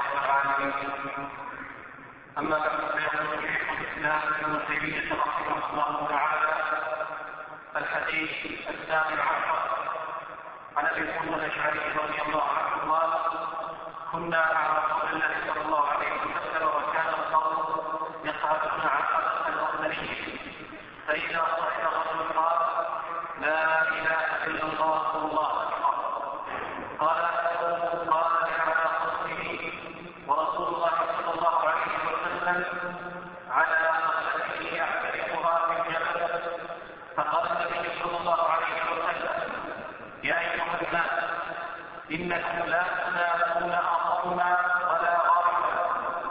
رب العالمين. أما بعد فيقول شيخ الإسلام ابن تيمية رحمه الله تعالى: الحديث 12 عن أبي موسى الأشعري رضي الله عنه قال: كنا مع رسول الله صلى الله عليه وسلم وكان القوم يصعدون عقبة الأخضرين، فإذا صعد رجل قال: لا إله إلا الله والله أكبر، قال على قصره، ورسول الله صلى الله عليه وسلم على قصته يعترفها في الجبل. فقال النبي صلى الله عليه وسلم: يا أيها الناس، إنكم لا تنالون أصوما ولا غائبا.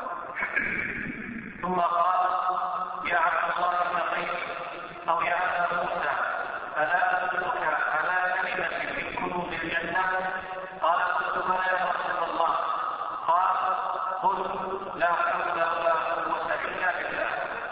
ثم قال: يا عبد الله بن قيس أو يا أبا موسى، ألا أدلك على كلمة من كنوز الجنة؟ قال: قلت بلى يا رسول الله. قال: قل لا حول ولا قوة إلا بالله.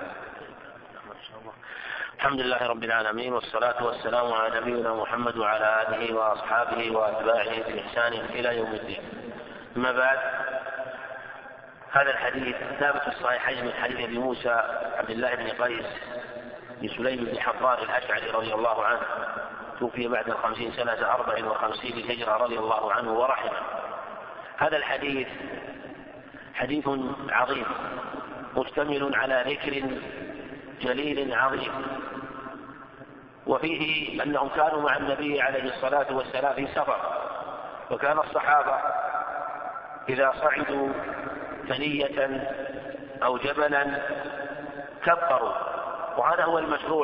الحمد لله رب العالمين، والصلاة والسلام على نبينا محمد وعلى آله وأصحابه وأتباعه بإحسان إلى يوم الدين. أما بعد، هذا الحديث ثابت في الصحيحين من حديث أبي موسى عبد الله بن قيس بن سليم بن حضار الأشعري رضي الله عنه، توفي بعد 50 سنة 54 للهجرة رضي الله عنه ورحمه. هذا الحديث حديث عظيم مشتمل على ذكر جليل عظيم، وفيه أنهم كانوا مع النبي عليه الصلاة والسلام في سفر، وكان الصحابة إذا صعدوا ثنية أو جبلا كبروا، وهذا هو المشروع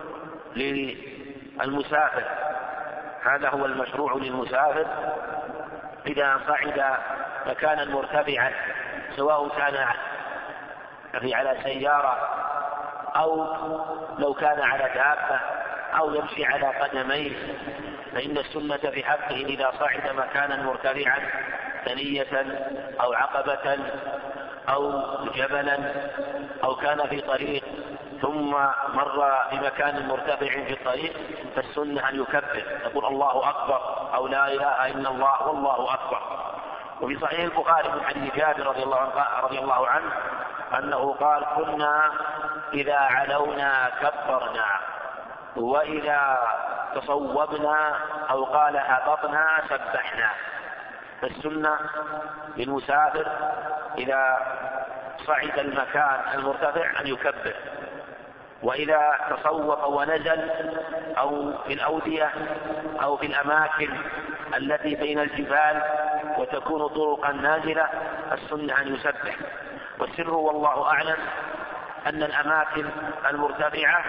للمسافر. هذا هو المشروع للمسافر إذا صعد مكانا مرتفعا، سواء كان على سيارة أو لو كان على دابة أو يمشي على قدميه، فإن السنة في حقه إذا صعد مكانا مرتفعا ثنية أو عقبة أو جبلا أو كان في طريق ثم مر بمكان مرتفع في الطريق، فالسنة أن يكبر، يقول الله أكبر أو لا إله إلا الله والله أكبر. وفي صحيح البخاري من حديث جابر رضي الله عنه أنه قال: كنا إذا علونا كبرنا، وإذا تصوبنا أو قال هبطنا سبحنا. فالسنة للمسافر إذا صعد المكان المرتفع أن يكبر، وإذا تصوب ونزل أو في الأودية أو في الأماكن التي بين الجبال وتكون طرقا نازلة، السنة أن يسبح. والسر والله أعلم أن الأماكن المرتفعة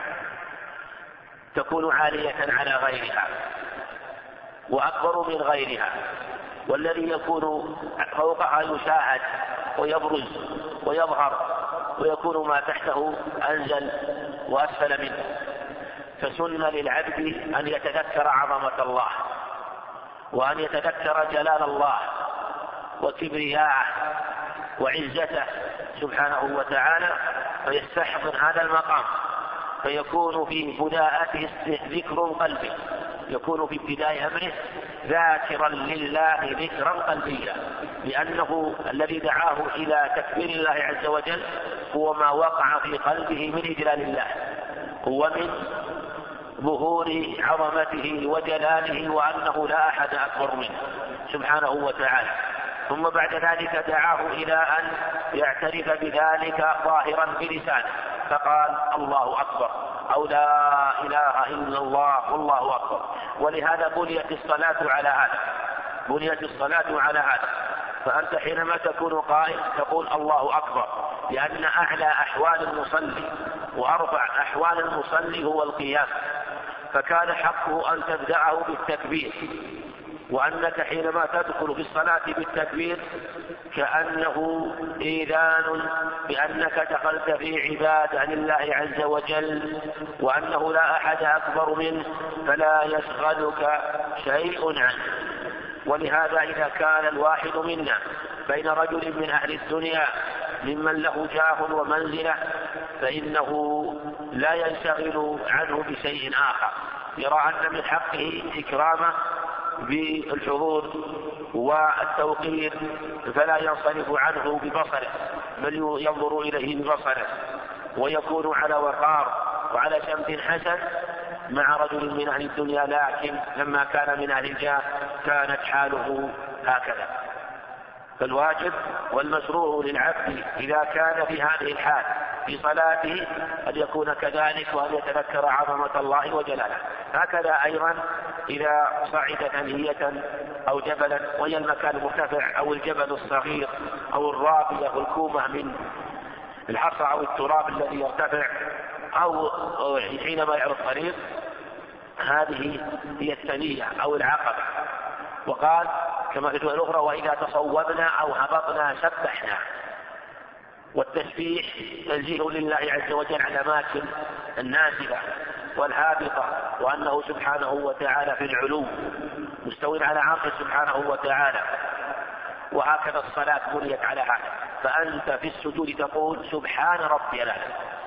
تكون عالية على غيرها وأكبر من غيرها، والذي يكون فوقها يشاهد ويبرز ويظهر، ويكون ما تحته أنزل وأسفل منه. فسن للعبد أن يتذكر عظمة الله، وأن يتذكر جلال الله وكبرياءه وعزته سبحانه وتعالى، فيستحضر هذا المقام، فيكون في بداءته ذكر قلبي، يكون في ابتداء أمره ذاكرا لله ذكرا قلبيا، لأنه الذي دعاه إلى تكبير الله عز وجل هو ما وقع في قلبه من إجلال الله ومن ظهور عظمته وجلاله، وأنه لا أحد أكبر منه سبحانه وتعالى. ثم بعد ذلك دعاه إلى أن يعترف بذلك ظاهرا بلسانه، فقال الله أكبر أو لا إله إلا الله والله أكبر. ولهذا بنيت الصلاة على هذا. فأنت حينما تكون قائم تقول الله أكبر، لأن أعلى أحوال المصلي وأرفع أحوال المصلي هو القيام، فكان حقه أن تبدأه بالتكبير، وأنك حينما تدخل في الصلاة بالتكبير كأنه إيذان بأنك دخلت في عبادة لله عز وجل، وأنه لا أحد أكبر منه، فلا يشغلك شيء عنه. ولهذا إذا كان الواحد منا بين رجل من أهل الدنيا ممن له جاه ومنزلة، فإنه لا ينشغل عنه بشيء آخر، يرى أن من حقه إكرامه بالحضور والتوقير فلا ينصرف عنه ببصره بل ينظر إليه ببصره، ويكون على وقار وعلى سمت حسن مع رجل من أهل الدنيا، لكن لما كان من أهل الجاه كانت حاله هكذا. فالواجب والمشروع للعبد إذا كان في هذه الحال في صلاته أن يكون كذلك وأن يتذكر عظمة الله وجلاله. هكذا أيضا إذا صعد ثنية أو جبلا وهي المكان المرتفع أو الجبل الصغير أو الرابية والكومة من الحصى أو التراب الذي يرتفع أو حينما يعرض الطريق، هذه هي الثنية أو العقبة. وقال كما في الرواية الأخرى وإذا تصوبنا أو هبطنا سبحنا. والتسبيح تنزيه لله عز وجل على الأماكن النازلة والهابطة، وأنه سبحانه وتعالى في العلو مستوٍ على عرشه سبحانه وتعالى. وهكذا الصلاة بنيت على هذا، فأنت في السجود تقول سبحان ربي الأعلى.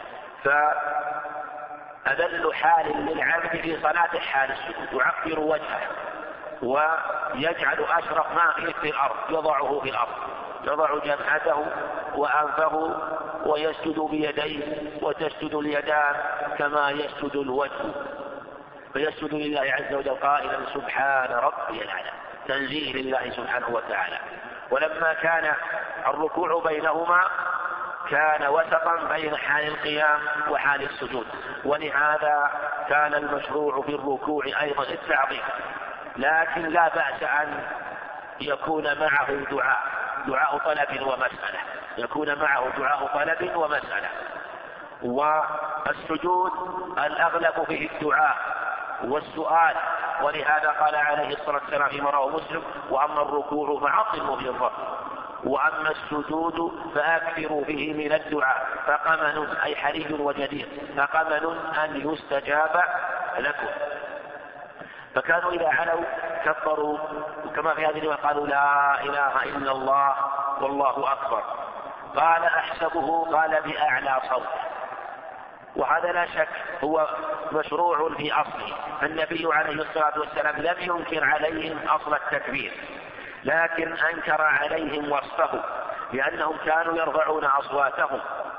فأذل حال للعبد في صلاة حال السجود يعبر وجهه ويجعل أشرف ما فيه في الأرض يضعه في الأرض، يضع جبهته وأنفه ويسجد بيديه وتسجد اليدان كما يسجد الوجه، فيسجد لله عز وجل قائلا سبحان ربي الأعلى تنزيه لله سبحانه وتعالى. ولما كان الركوع بينهما كان وسطا بين حال القيام وحال السجود، ولهذا كان المشروع في الركوع أيضا التعظيم، لكن لا بأس أن يكون معه دعاء طلب ومسألة، يكون معه دعاء طلب ومسألة. والسجود الأغلب فيه الدعاء والسؤال، ولهذا قال عليه الصلاة والسلام فيما رواه مسلم واما الركوع فعظموا في الركوع واما السجود فاكثروا فيه من الدعاء فقمن اي حري وجدير فقمن ان يستجاب لكم. فكانوا اذا علوا كبروا كما في هذه الروايه قالوا لا اله الا الله والله اكبر. قال احسبه قال باعلى صوت، وهذا لا شك هو مشروع في أصله. النبي عليه الصلاة والسلام لم ينكر عليهم أصل التكبير، لكن أنكر عليهم وصفه، لأنهم كانوا يرفعون أصواتهم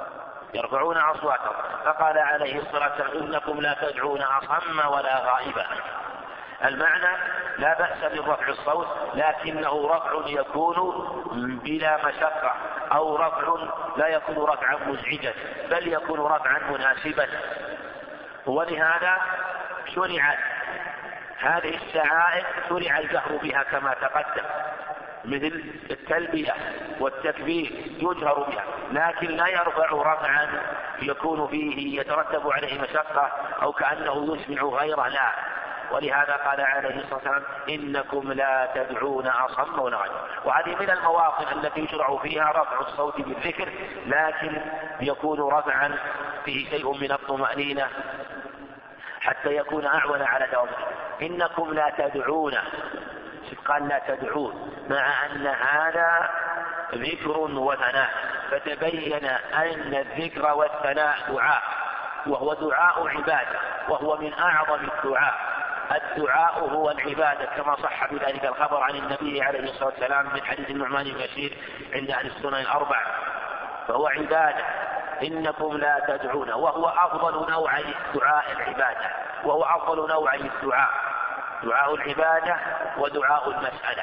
فقال عليه الصلاة والسلام إنكم لا تدعون أصم ولا غائبا. المعنى لا بأس برفع الصوت، لكنه رفع يكون بلا مشقة، أو رفع لا يكون رفعا مزعجا، بل يكون رفعا مناسبا. ولهذا شرعت هذه الشعائر شرع الجهر بها كما تقدم، مثل التلبية والتكبير يجهر بها، لكن لا يرفع رفعا يكون فيه يترتب عليه مشقة أو كأنه يسمع غيره، لا. ولهذا قال عليه الصلاة والسلام إنكم لا تدعون أصم ولا غائبا. وهذه من المواطن التي يشرع فيها رفع الصوت بالذكر، لكن يكون رفعا فيه شيء من الطمأنينة حتى يكون أعون على دوامه. إنكم لا تدعون، قال لا تدعون، مع أن هذا ذكر وثناء، فتبين أن الذكر والثناء دعاء، وهو دعاء عبادة، وهو من أعظم الدعاء. الدعاء هو العبادة كما صح بذلك الخبر عن النبي عليه الصلاة والسلام من حديث النعمان بن بشير عند أهل السنن الأربع، فهو عبادة. إنكم لا تدعون، وهو أفضل نوع دعاء العبادة، وهو أفضل نوع الدعاء، دعاء العبادة ودعاء المسألة.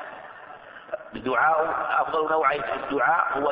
أفضل نوع الدعاء هو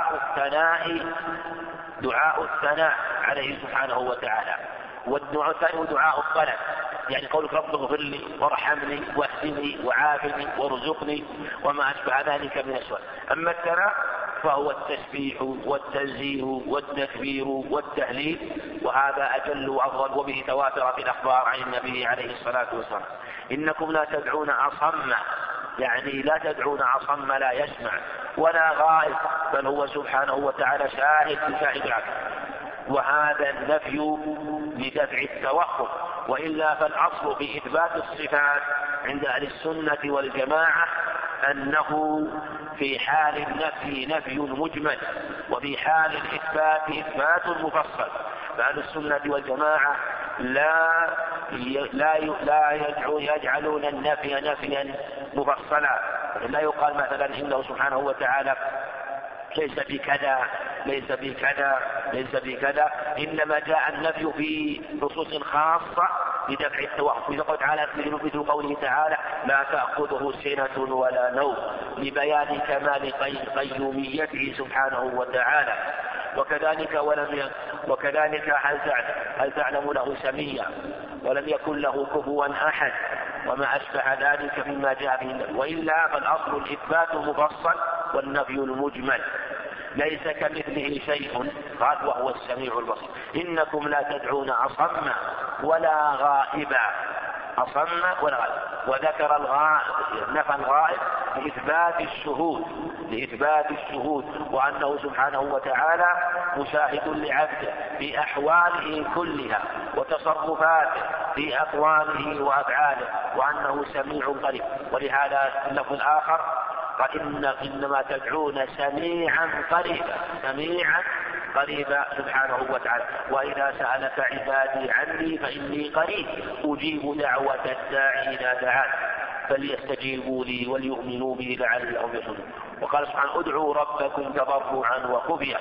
دعاء الثناء عليه سبحانه وتعالى، والدعاء الثاني هو دعاء الطلب، يعني قولك رب اغفر لي وارحمني واهدني وعافني وارزقني وما أشبه ذلك من السؤال. أما الثناء فهو التسبيح والتنزيه والتكبير والتهليل، وهذا أجل وأفضل، وبه تواتر في الأخبار عن النبي عليه الصلاة والسلام. إنكم لا تدعون أصم، يعني لا تدعون أصم لا يسمع ولا غائب، بل هو سبحانه وتعالى شاهد عنه. وهذا النفي لدفع التوهم، وإلا فالأصل في إثبات الصفات عند أهل السنة والجماعة أنه في حال النفي نفي مجمل، وفي حال الإثبات إثبات مفصل. فأهل السنة والجماعة يجعلون النفي نفيا مفصلا. لا يقال مثلا إنه سبحانه وتعالى ليس بكذا ليس بكذا ليس بكذا، إنما جاء النفي في نصوص خاصة لدفع التوهم. يقول تعالى مثل قوله تعالى لا تأخذه سنة ولا نوم، لبيان كمال قيوميته سبحانه وتعالى. وكذلك هل تعلم له سميا ولم يكن له كفوا أحد وما أشبه ذلك مما جاء به النبي. وإلا فالأصل الإثبات المفصل والنفي المجمل. ليس كمثله شيء قال وهو السميع البصير. إنكم لا تدعون أصم ولا غائبا، أصم ولا غائب. وذكر نفى الغائب لإثبات الشهود وأنه سبحانه وتعالى مشاهد لعبده في أحواله كلها وتصرفاته في أقواله وأفعاله، وأنه سميع قريب. ولهذا اللفظ الآخر قال إنما تدعون سميعا قريبا سبحانه وتعالى. وإذا سألك عبادي عني فإني قريب أجيب دعوة الداعي إذا دعان فليستجيبوا لي وليؤمنوا بي لعلهم يرشدون. وقال سبحانه ادعوا ربكم تضرعا وخفيا.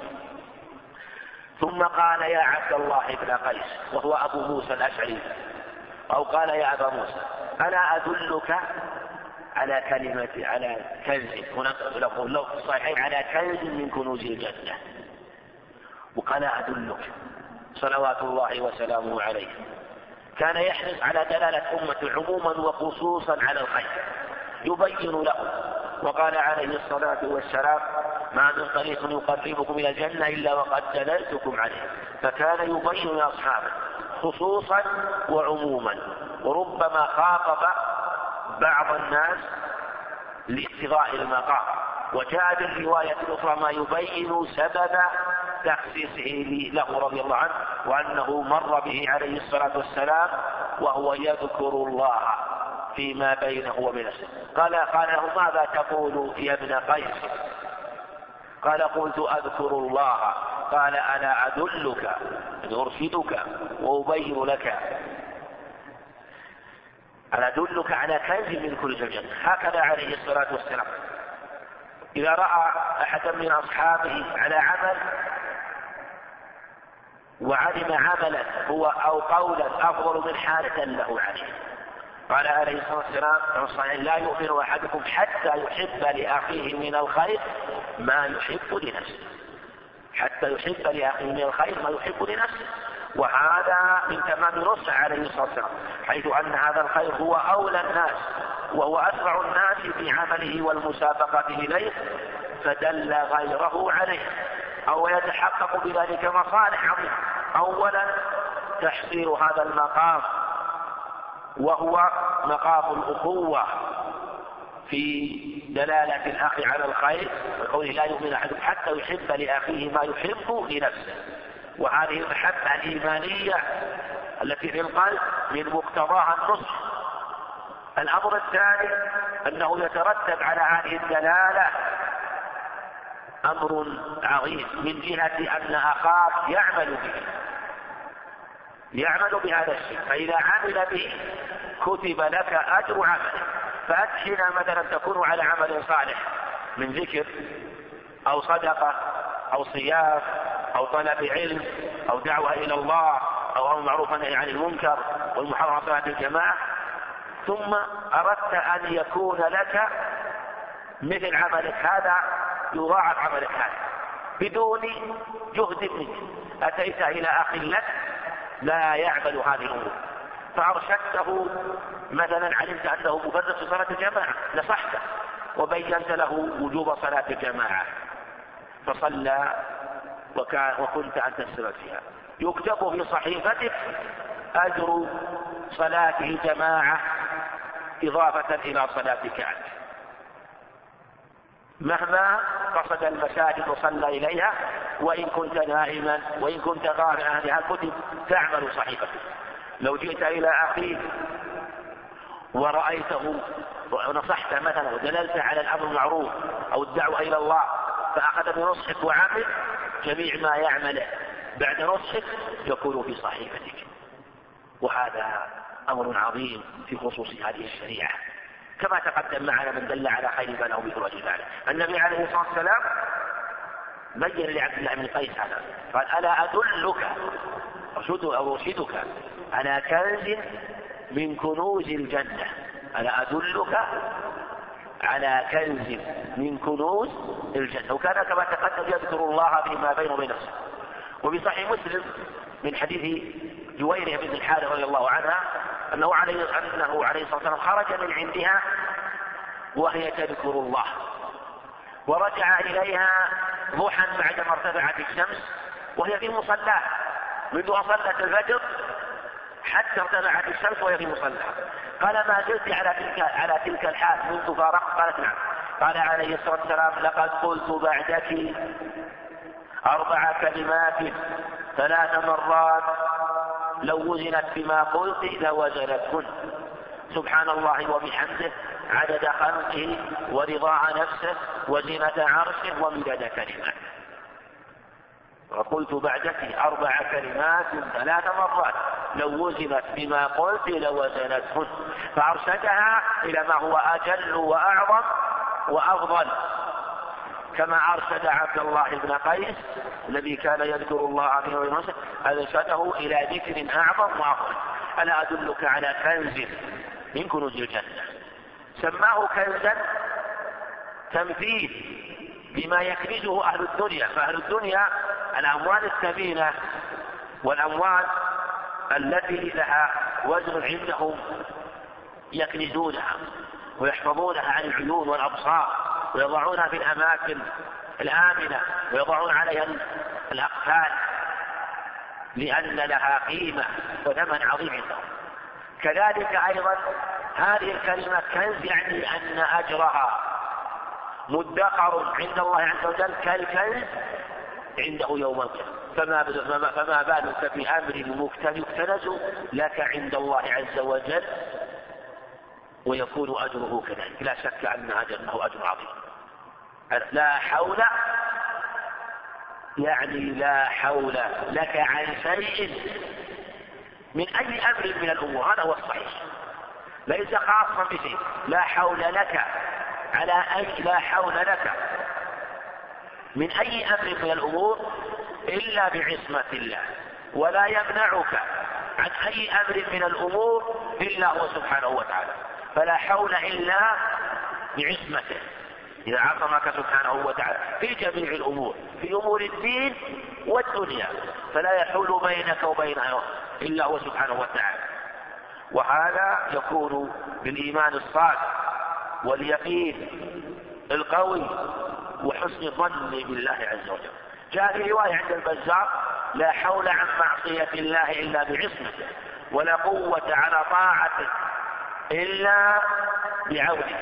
ثم قال يا عبد الله بن قيس وهو أبو موسى الأشعري، أو قال يا أبا موسى ألا أدلك على كنز، هنا لو صحيح على كنز من كنوز الجنة. وقال أدلك صلوات الله وسلامه عليه. كان يحرص على دلالة أمة عموما وخصوصا على الخير يبين له. وقال عليه الصلاة والسلام ما من طريق يقربكم إلى الجنة إلا وقد دللتكم عليه. فكان يبين لأصحابه خصوصا وعموما، وربما خاطب بعض الناس لابتغاء المقام. وجاء بالرواية الأخرى ما يبين سبب تخصيصه له رضي الله عنه، وأنه مر به عليه الصلاة والسلام وهو يذكر الله فيما بينه وبين نفسه. قال له ماذا تقول يا ابن قيس؟ قال قلت أذكر الله. قال ألا أدلك أرشدك وأبين لك ألا أدلك على كنز من كنوز الجنة. هكذا عليه الصلاة والسلام إذا رأى أحدا من أصحابه على عمل وعلم عملا هو أو قولا أفضل من حالة له عليه، قال عليه الصلاة والسلام لا يؤمن أحدكم حتى يحب لأخيه من الخير ما يحب لنفسه، حتى يحب لأخيه من الخير ما يحب لنفسه. وهذا من تمام نصح عليه الصلاة والسلام، حيث أن هذا الخير هو أولى الناس وهو أسرع الناس في عمله والمسابقة إليه، فدل غيره عليه أو يتحقق بذلك مصالح عظيمة. أولا تحصيل هذا المقام وهو مقام الأخوة في دلالة الأخ على الخير، وقوله لا يؤمن أحدكم حتى يحب لأخيه ما يحب لنفسه. وهذه المحبة الإيمانية التي في القلب من مقتضاها النصح. الأمر الثاني أنه يترتب على هذه الدلالة أمر عظيم من جهة أن أخاك يعمل بهذا الشيء، فإذا عمل به كتب لك أجر عمله. فأنت حين مثلا تكون على عمل صالح من ذكر أو صدقة أو صيام أو طلب علم أو دعوة إلى الله أو أمر معروف والنهي عن المنكر والمحافظة على صلاة الجماعة، ثم أردت أن يكون لك مثل عملك هذا يضاعف عملك هذا بدون جهد منك، أتيت إلى أخ لك لا يعمل هذه الأمور فأرشدته مثلا، علمت أنه مفرط في صلاة الجماعة نصحته وبينت له وجوب صلاة الجماعة فصلى وكنت أنت السبب فيها، يكتب في صحيفتك أجر صلاته جماعة إضافة إلى صلاتك أنت. مهما قصد المساجد وصلى إليها، وإن كنت نائما وإن كنت غائبا عن هذه الكتب تعمل صحيفتك. لو جئت إلى أخيك ورأيته ونصحت مثلا ودللت على الأمر المعروف أو الدعوة إلى الله فأخذ بنصحك وعمل، جميع ما يعمله بعد نصحك يكون في صحيفتك. وهذا أمر عظيم في خصوص هذه الشريعة، كما تقدم معنا من دل على خير بناه مثل رجل. النبي عليه الصلاة والسلام بين لعبد الله بن قيس هذا، قال: ألا أدلك أرشدك على كنز من كنوز الجنة، ألا أدلك على كنز من كنوز الجنة. وكان كما تقدم يذكر الله فيما بينه وبين نفسه. وفي صحيح مسلم من حديث جويرية بن الحارث رضي الله عنها أنه عليه الصلاة والسلام خرج من عندها وهي تذكر الله، ورجع إليها ضحى بعدما ارتفعت الشمس وهي في مصلاها، منذ أن صلت الفجر حتى ارتفعت الشمس وهي في مصلاها. قال: ما زلت على تلك الحال منذ فارقت؟ قالت: نعم. قال عليه الصلاة والسلام: لقد قلت بعدك 4 كلمات 3 مرات لو وزنت بما قلت لوزنتهن: سبحان الله وبحمده، عدد خلقه، ورضاء نفسه، وزنة عرشه، ومداد كلماته. وقلت بعدك 4 كلمات 3 مرات لو وزنت بما قلت لوزنتهن. فأرشدها إلى ما هو أجل وأعظم وأفضل، كما أرشد عبد الله بن قيس الذي كان يذكر الله في يوم النصر، أرشده إلى ذكر أعظم وأفضل. ألا أدلك على كنز من كنوز الجنة؟ سماه كنزا تمثيل بما يكنزه أهل الدنيا. فأهل الدنيا الأموال الثمينة والأموال التي لها وزن عندهم يكنزونها ويحفظونها عن العيون والأبصار، ويضعونها في الأماكن الآمنة، ويضعون عليها الأقفال لأن لها قيمة وثمن عظيم عندهم. كذلك أيضا هذه الكلمة كنز، يعني أن أجرها مدخر عند الله عز وجل كالكنز عنده يوم القيامة. فما بالك بأمر يكتنز لك عند الله عز وجل ويكون أجره كذلك؟ لا شك أنه أجر عظيم. لا حول يعني لا حول لك عن شيء من أي أمر من الأمور، هذا هو الصحيح، ليس خاصا بشيء. لا حول لك لا حول لك من أي أمر من الأمور إلا بعصمة الله، ولا يمنعك عن أي أمر من الأمور إلا هو سبحانه وتعالى. فلا حول إلا بعصمته، إذا عصمك سبحانه وتعالى في جميع الأمور، في أمور الدين والدنيا، فلا يحول بينك وبينه إلا هو سبحانه وتعالى. وهذا يكون بالإيمان الصادق واليقين القوي وحسن الظن بالله عز وجل. جاء في رواية عند البزار: لا حول عن معصية الله إلا بعصمته، ولا قوة على طاعته إلا بعونه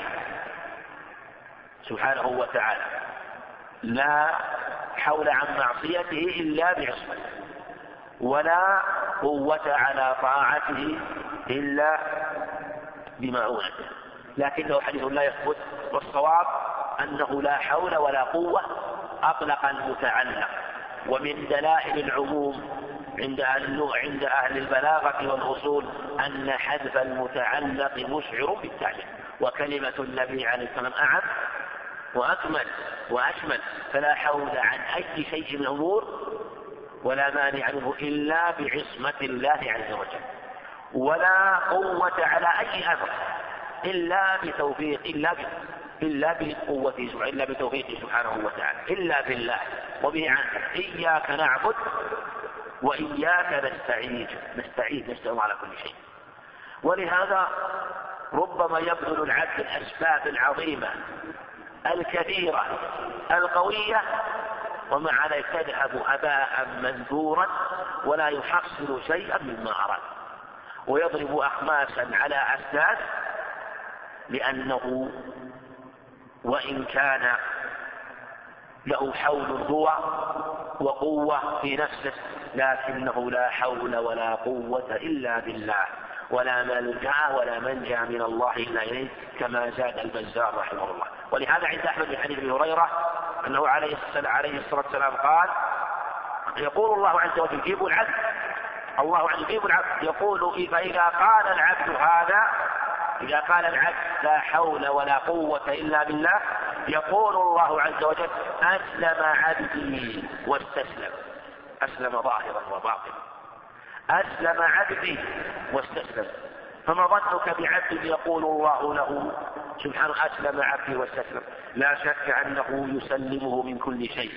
سبحانه وتعالى. لا حول عن معصيته إلا بعصمته، ولا قوة على طاعته إلا بمعونته. لكنه حديث لا يثبت، والصواب أنه لا حول ولا قوة أطلق المتعلق. ومن دلائل العموم عند أهل البلاغة والأصول أن حذف المتعلق مشعر بالتعليق، وكلمة النبي عليه الصلاة والسلام أعم وأكمل وأشمل. فلا حول عن أي شيء من الأمور ولا مانع منه إلا بعصمة الله عز وجل، ولا قوة على أي أمر إلا بتوفيق إلا بقوته إلا بتوفيقه سبحانه وتعالى، إلا بالله وبه عنه. إياك نعبد وإياك نستعين على كل شيء. ولهذا ربما يبذل العبد الأسباب العظيمة الكثيرة القوية ومع ذلك تذهب هباء منثورا ولا يحصل شيئا مما أراد، ويضرب أخماسا على أساس، لأنه وإن كان له حول هو وقوة في نفسه لكنه لا حول ولا قوة إلا بالله، ولا ملجأ ولا منجا من الله إلا إليه، كما زاد البزار رحمه الله. ولهذا عند أحمد بن حديث ابي هريرة أنه عليه الصلاة والسلام قال: يقول الله عز وجل: يجيب العبد الله عز وجل العبد يقول فإذا قال العبد هذا، إذا قال العبد لا حول ولا قوة إلا بالله، يقول الله عز وجل أسلم عبدي واستسلم. أسلم ظاهرا وباطنا، أسلم عبدي واستسلم. فما ظنك بعبد يقول الله له سبحانه أسلم عبدي واستسلم؟ لا شك أنه يسلمه من كل شيء،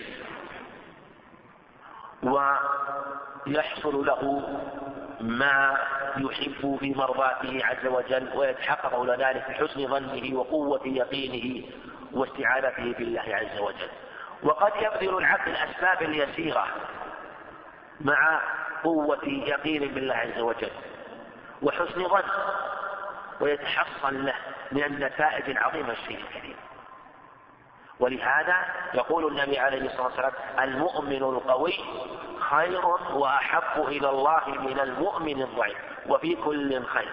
ويحصل له ما يحب في مرضاته عز وجل، ويتحقق ذلك بحسن ظنه وقوة يقينه واستعانته بالله عز وجل. وقد يبذل العبد الأسباب اليسيرة مع قوة يقين بالله عز وجل وحسن ظن، ويتحصل له من النتائج العظيمة الشيء الكريم. ولهذا يقول النبي عليه الصلاة والسلام المؤمن القوي خير وأحب إلى الله من المؤمن الضعيف، وفي كل خير.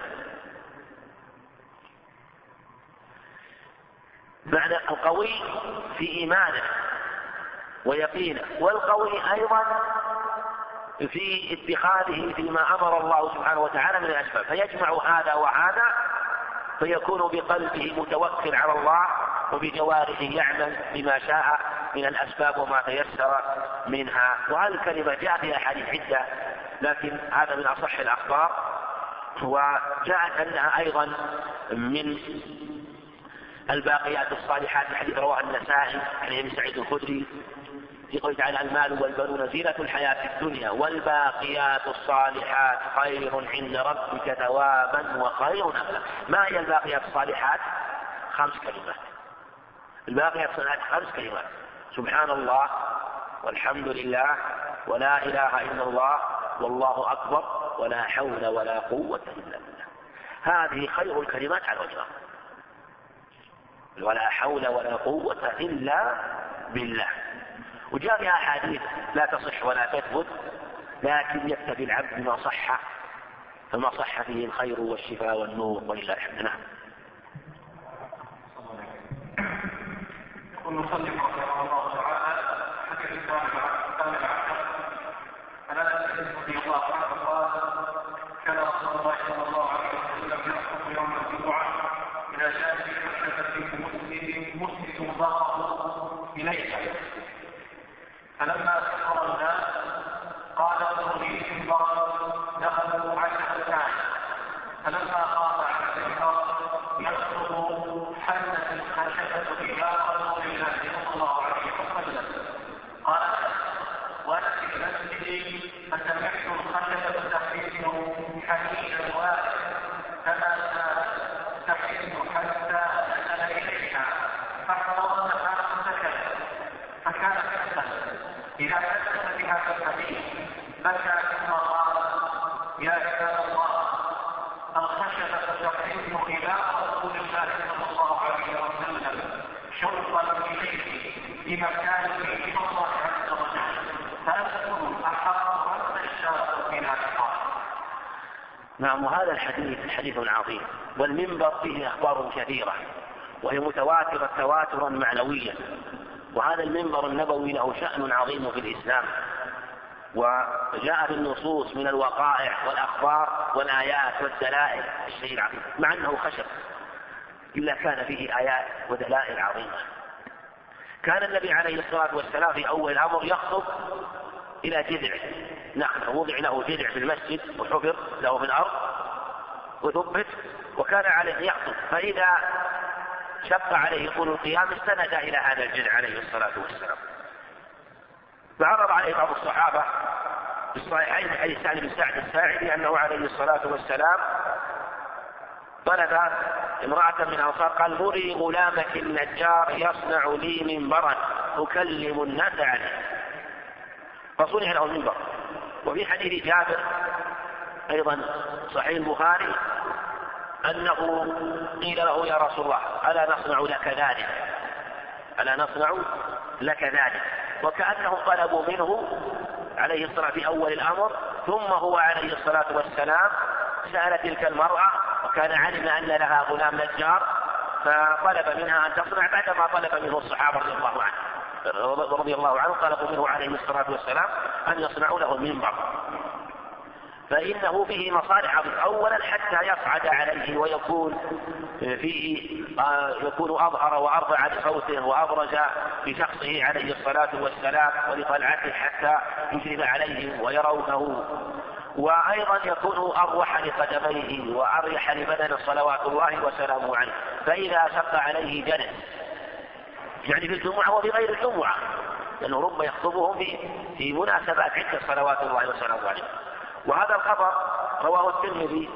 معنى القوي في إيمانه ويقينه، والقوي أيضا في اتخاذه فيما أمر الله سبحانه وتعالى من الأسباب، فيجمع هذا وهذا، فيكون بقلبه متوكل على الله، وبجوارحه يعمل بما شاء من الأسباب وما تيسر منها. وهذه الكلمة جاء فيها أحاديث عدة، لكن هذا من أصح الأخبار. وجاءت أنها أيضا من الباقيات الصالحات، الحديث رواه النسائي عن ابي سعيد الخدري في قوله تعالى المال والبنون زينة الحياة الدنيا والباقيات الصالحات خير عند ربك ثوابا وخير أملا. ما هي الباقيات الصالحات؟ 5 كلمات. الباقيات الصالحات 5 كلمات: سبحان الله والحمد لله ولا إله إلا الله والله أكبر ولا حول ولا قوة إلا بالله. هذه خير الكلمات على وجهها، ولا حول ولا قوة إلا بالله. وجاء فيها أحاديث لا تصح ولا تثبت، لكن يكتفي العبد بما صح، فما صح فيه الخير والشفاء والنور ولله الحمد. نعم. ونصلي رحمه الله تعالى حكى الإسلام العشر عن أنس رضي الله عنه قال كان رسول الله صلى الله عليه وسلم يخطب يوم الجمعة إلى جانب كشفة مسلم ظهره إليها، فلما كثر الناس قال ادخلي في البر، دخلوا 10 ساعات، فلما قام على الإنكار يخطب حلت الخشبة إلى رسول الله صلى الله عليه وسلم. قال وأنا في المسجد فسمعت الخشبة تحرك حديدا واحد، فما تحرك حتى أسأل إليها فاحترمتها فسكت، فكان كسا إذا حدث بهذا الحديث بكى ثم قال يا عباد الله الخشبة تحرك إلى رسول الله صلى الله عليه وسلم شوقا إليه بمكان فيه الله عز وجل، فأنتم أحق أن تشتاقوا إلى لقائه. نعم. وهذا الحديث حديث عظيم، والمنبر فيه أخبار كثيرة وهي متواترة تواترا معنويا، وهذا المنبر النبوي له شأن عظيم في الإسلام، وجاء بالنصوص من الوقائع والأخبار والآيات والدلائل الشيء العظيم، مع أنه خشب إلا كان فيه آيات ودلائل عظيمة. كان النبي عليه الصلاة والسلام في أول الأمر يخطب إلى جذع نخلة، وضع له جذع في المسجد وحفر له في الأرض وثبت، وكان عليه يخطب، فإذا شق عليه طول القيام استند إلى هذا الجذع عليه الصلاة والسلام. فعرض عليه بعض الصحابة في الصحيحين من حديث سعد بن سعد الساعدي أنه عليه الصلاة والسلام طلب امرأة من الأنصار قال مري غلامك النجار يصنع لي منبرا أكلم الناس عليه، فصنع له المنبر. وفي حديث جابر أيضا صحيح البخاري أنه قيل له يا رسول الله ألا نصنع لك ذلك، ألا نصنع لك ذلك، وكأنهم طلبوا منه عليه الصلاة في أول الأمر، ثم هو عليه الصلاة والسلام سأل تلك المرأة، وكان علم أن لها غلام نجار فطلب منها أن تصنع، بعدما طلب منه الصحابة رضي الله عنه طلبوا منه عليه الصلاة والسلام أن يصنعوا له المنبر. فإنه فيه مصالح عظيمة. أولا حتى يصعد عليه ويكون فيه يكون أظهر وأرفع لصوته وأبرز بشخصه عليه الصلاة والسلام ولطلعته حتى يشرف عليهم ويرونه، وأيضا يكون أروح لقدميه وأريح لبدن صلوات الله وسلامه عليه. فإذا شق عليه جلس، يعني في الجمعة وفي غير الجمعة، لأنه ربما يخطبهم في مناسبات عدة صلوات الله وسلامه عليه. وهذا الخبر رواه الترمذي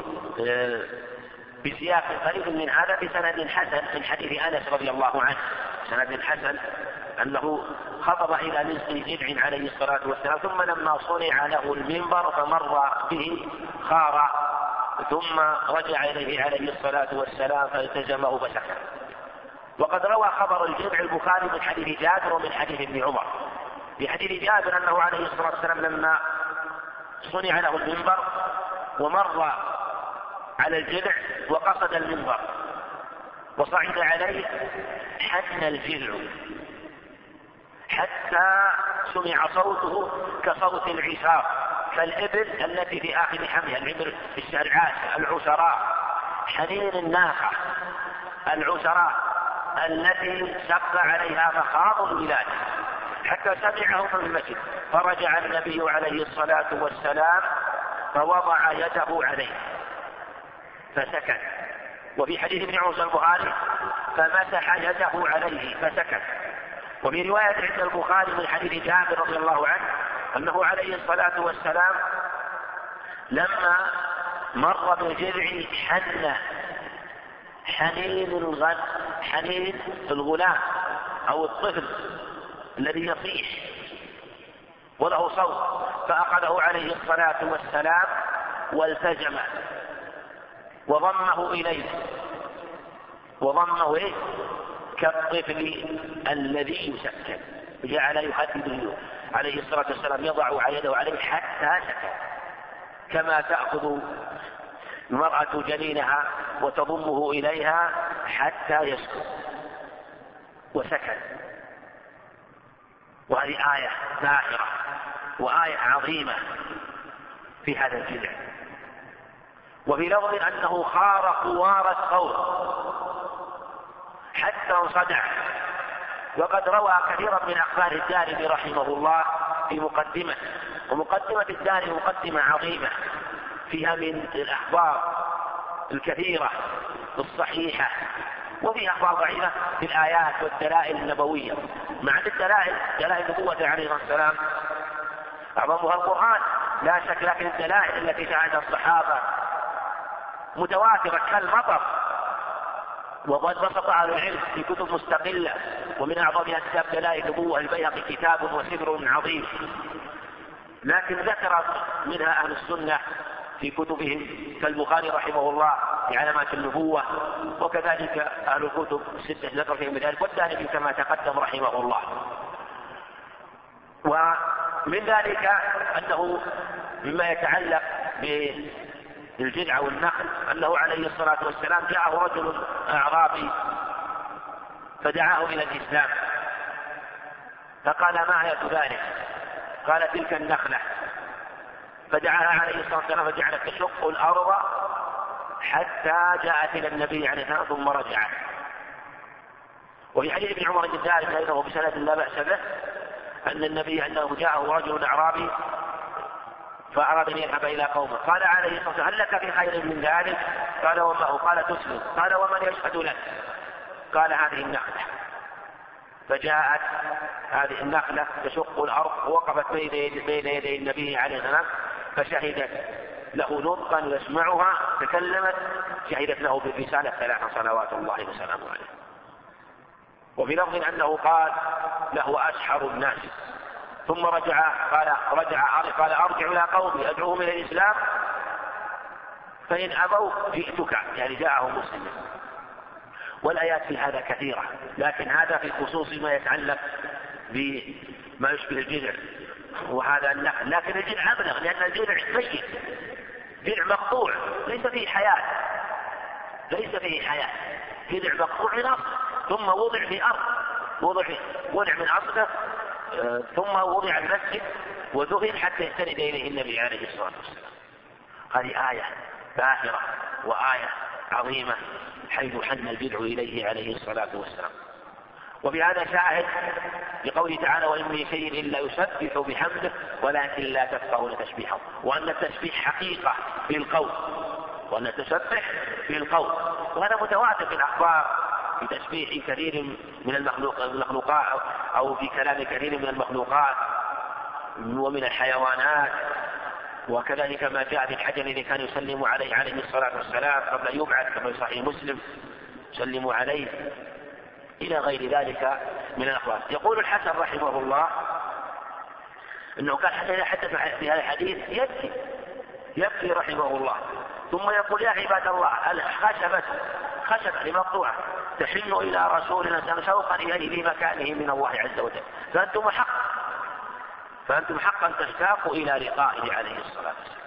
بسياق قريب من هذا بسند حسن من حديث أنس رضي الله عنه، سند حسن أنه خطب إلى نصف جذع عليه الصلاة والسلام، ثم لما صنع له المنبر فمر به خار، ثم رجع إليه عليه الصلاة والسلام فالتزمه فسكت. وقد روى خبر الجذع البخاري من حديث جابر ومن حديث ابن عمر. في حديث جابر أنه عليه الصلاة والسلام لما صنع له المنبر ومر على الجذع وقصد المنبر وصعد عليه حن الجذع حتى سمع صوته كصوت العشار، كالإبل التي في آخر حملها، العبر في الشرعات العشراء، حنين الناقة العشراء التي شق عليها مخاض البلاد، حتى سمعه في المسجد. فرجع النبي عليه الصلاة والسلام فوضع يده عليه فسكت. وفي حديث ابن عمر البخاري فمسح يده عليه فسكت. وفي رواية عند البخاري من حديث جابر رضي الله عنه أنه عليه الصلاة والسلام لما مر بالجذع حن حنين الغلام أو الطفل الذي يصيح وله صوت، فأخذه عليه الصلاة والسلام والتزم وضمه إليه، وضمه إيه؟ كالطفل الذي يسكن، جعل يحدده عليه الصلاة والسلام يضع يده عليه حتى سكن، كما تأخذ المرأة جنينها وتضمه إليها حتى يسكن، وسكن. وهذه آية باهرة وآية عظيمة في هذا الجذع. وفي لفظ أنه خار خوار الثور حتى انصدع. وقد روى كثيرا من أخبار الدارمي رحمه الله في مقدمة، ومقدمة الدارمي مقدمة عظيمة فيها من الأخبار الكثيرة الصحيحة، وفي أخبار ضعيفة في الآيات والدلائل النبوية. مع دلائل نبوة عليه السلام أعظمها القرآن لا شك، لكن الدلائل التي شاهدها الصحابة متواترة كالمطر، وبسط أهل العلم في كتب مستقلة، ومن أعظمها كتاب دلائل النبوة البيهقي كتاب وسبر عظيم، لكن ذكر منها أهل السنة في كتبهم كالبخاري رحمه الله في علامات النبوة، وكذلك أهل الكتب الستة ذكر فيهم ذلك، والدارمي كما تقدم رحمه الله. ومن ذلك أنه مما يتعلق بالجذع والنخل أنه عليه الصلاة والسلام جاءه رجل أعرابي فدعاه إلى الإسلام، فقال ما آية ذلك؟ قال تلك النخلة. فدعاها عليه الصلاة والسلام فجعلت تشق الأرض حتى جاءت إلى النبي عليه الصلاة والسلام ثم رجعت. وفي حديث ابن عمر الجداري فإنه بسند لا بأس به أن النبي أنه جاءه رجل أعرابي فأراد أن يذهب إلى قومه، قال عليه الصلاة والسلام هل لك في خير من ذلك؟ قال وما هو؟ قال تسلم. قال ومن يشهد لك؟ قال هذه النخلة. فجاءت هذه النخلة تشق الأرض ووقفت بين يدي النبي عليه السلام فشهدت له نطقا يسمعها، تكلمت، شهدت له بالرسالة 3 صلوات الله وسلامه عليه. وفي لفظ أنه قال له أشحر الناس، ثم قال أرجع إلى قومي أدعوهم إلى الإسلام فإن أبوا جئتك، يعني جاءه مسلما. والآيات في هذا كثيرة، لكن هذا في خصوص ما يتعلق بما يشبه الجذع وهذا النخل. لكن الجذع أبلغ، لأن الجذع ميت، جذع مقطوع ليس فيه حياة، جذع مقطوع من أصل ثم وضع في أرض، وضع من أصله ثم وضع المسجد وذهب حتى يستند إليه النبي عليه الصلاة والسلام. هذه آية باهرة وآية عظيمة حيث حن البدع إليه عليه الصلاة والسلام. وفي هذا شاهد لقوله تعالى: وإن من شيء إلا يسبح بحمده ولكن لا تفقهون تسبيحه، وأن التسبيح حقيقة في القول، وأن تسبح في القول، وهذا متواتر في الأخبار في تسبيح كثير من المخلوقات أو في كلام كثير من المخلوقات ومن الحيوانات. وكذلك ما جاء في الحجر الذي كان يسلم عليه الصلاة والسلام قبل يبعث كما في صحيح مسلم يسلم عليه، إلى غير ذلك من الأخبار. يقول الحسن رحمه الله أنه كان حتى إذا حدث في هذا الحديث يبكي رحمه الله، ثم يقول: يا عباد الله، خشبة مقطوعة تحن إلى رسولنا شوقا إليه في مكانه من الله عز وجل، فأنتم حقا تشتاقوا إلى لقائه عليه الصلاة والسلام.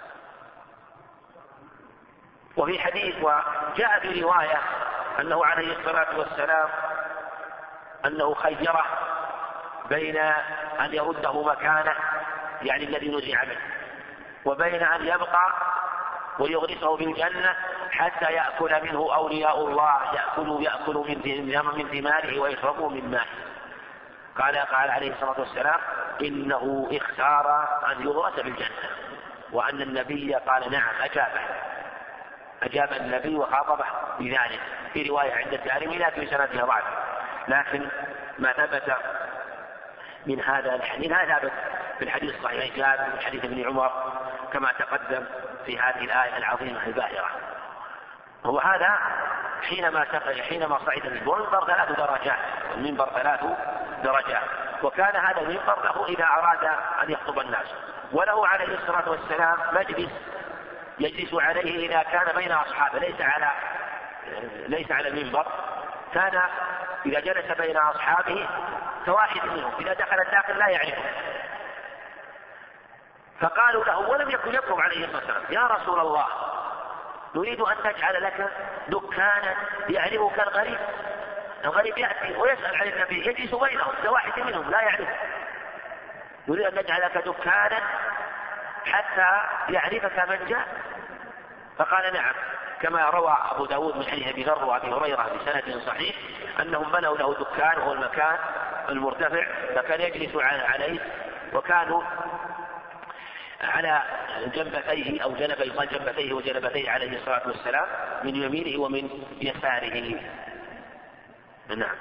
وفي حديث وجاء في رواية أنه عليه الصلاة والسلام أنه خيره بين أن يرده مكانه يعني الذي نزع منه، وبين أن يبقى ويغرسه في الجنة حتى يأكل منه أولياء الله، يأكلوا من ثماره ويشربوا من ماءه. قال عليه الصلاة والسلام: إنه اختار أن يغرس بالجنة، وأن النبي قال: نعم، أجاب النبي وخاطبه بذلك. في رواية عند الدارمي لا في سندها ضعف، لكن ما ثبت من هذا الحديث ثابت في الحديث الصحيح، جاء من حديث ابن عمر كما تقدم في هذه الآية العظيمة الباهرة. هو هذا حينما صعد المنبر 3 درجات، المنبر 3 درجات، وكان هذا المنبر له إذا أراد أن يخطب الناس، وله عليه الصلاة والسلام مجلس يجلس عليه إذا كان بين أصحابه، ليس على المنبر، كان إذا جلس بين أصحابه فواحد منهم إذا دخل الداخل لا يعرفه، فقالوا له ولم يكن يطلب عليه الصلاة والسلام: يا رسول الله، نريد أن نجعل لك دكانا يعرفك الغريب يأتي ويسأل عن النبي يجلس بينهم، واحد منهم لا يعرفه، نريد أن نجعل لك دكانا حتى يعرفك من جاء. فقال: نعم، كما روى أبو داود من حديث أبي ذر وأبي هريرة بسند صحيح أنهم بنوا له دكان وهو المكان المرتفع، فكان يجلس عليه، وكانوا على جنبتيه أو جنبتيه وجنبتيه عليه الصلاة والسلام من يمينه ومن يساره. نعم.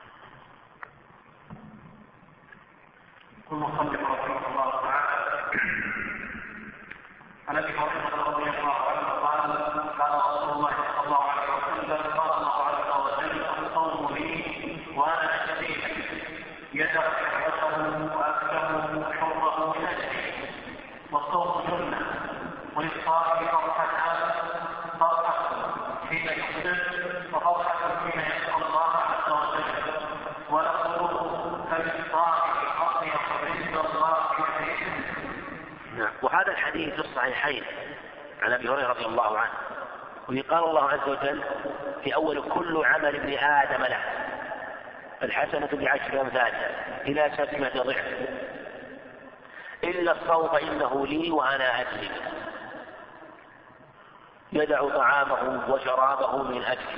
ثم صلى الله تعالى عن ابي هريره رضي الله عنه قال رسول الله صلى الله عليه وسلم: قال الله عز وجل: الصوم لي وانا اجزي به، يدع شهوته واكله حره من اجلي، والصوم جنه، وللصائم فرحه حين يفطر وفرحه حين يلقى الله عز وجل، ونقول فللصائم اطيب عند الله من. وهذا الحديث في الصحيحين عن أبي هريرة رضي الله عنه، وقال الله عز وجل في أول: كل عمل ابن آدم له، الحسنة ب10 أمثالها إلى 700 ضعف، إلا الصوم فإنه لي وأنا أجزي به، يدع طعامه وشرابه من أجلي.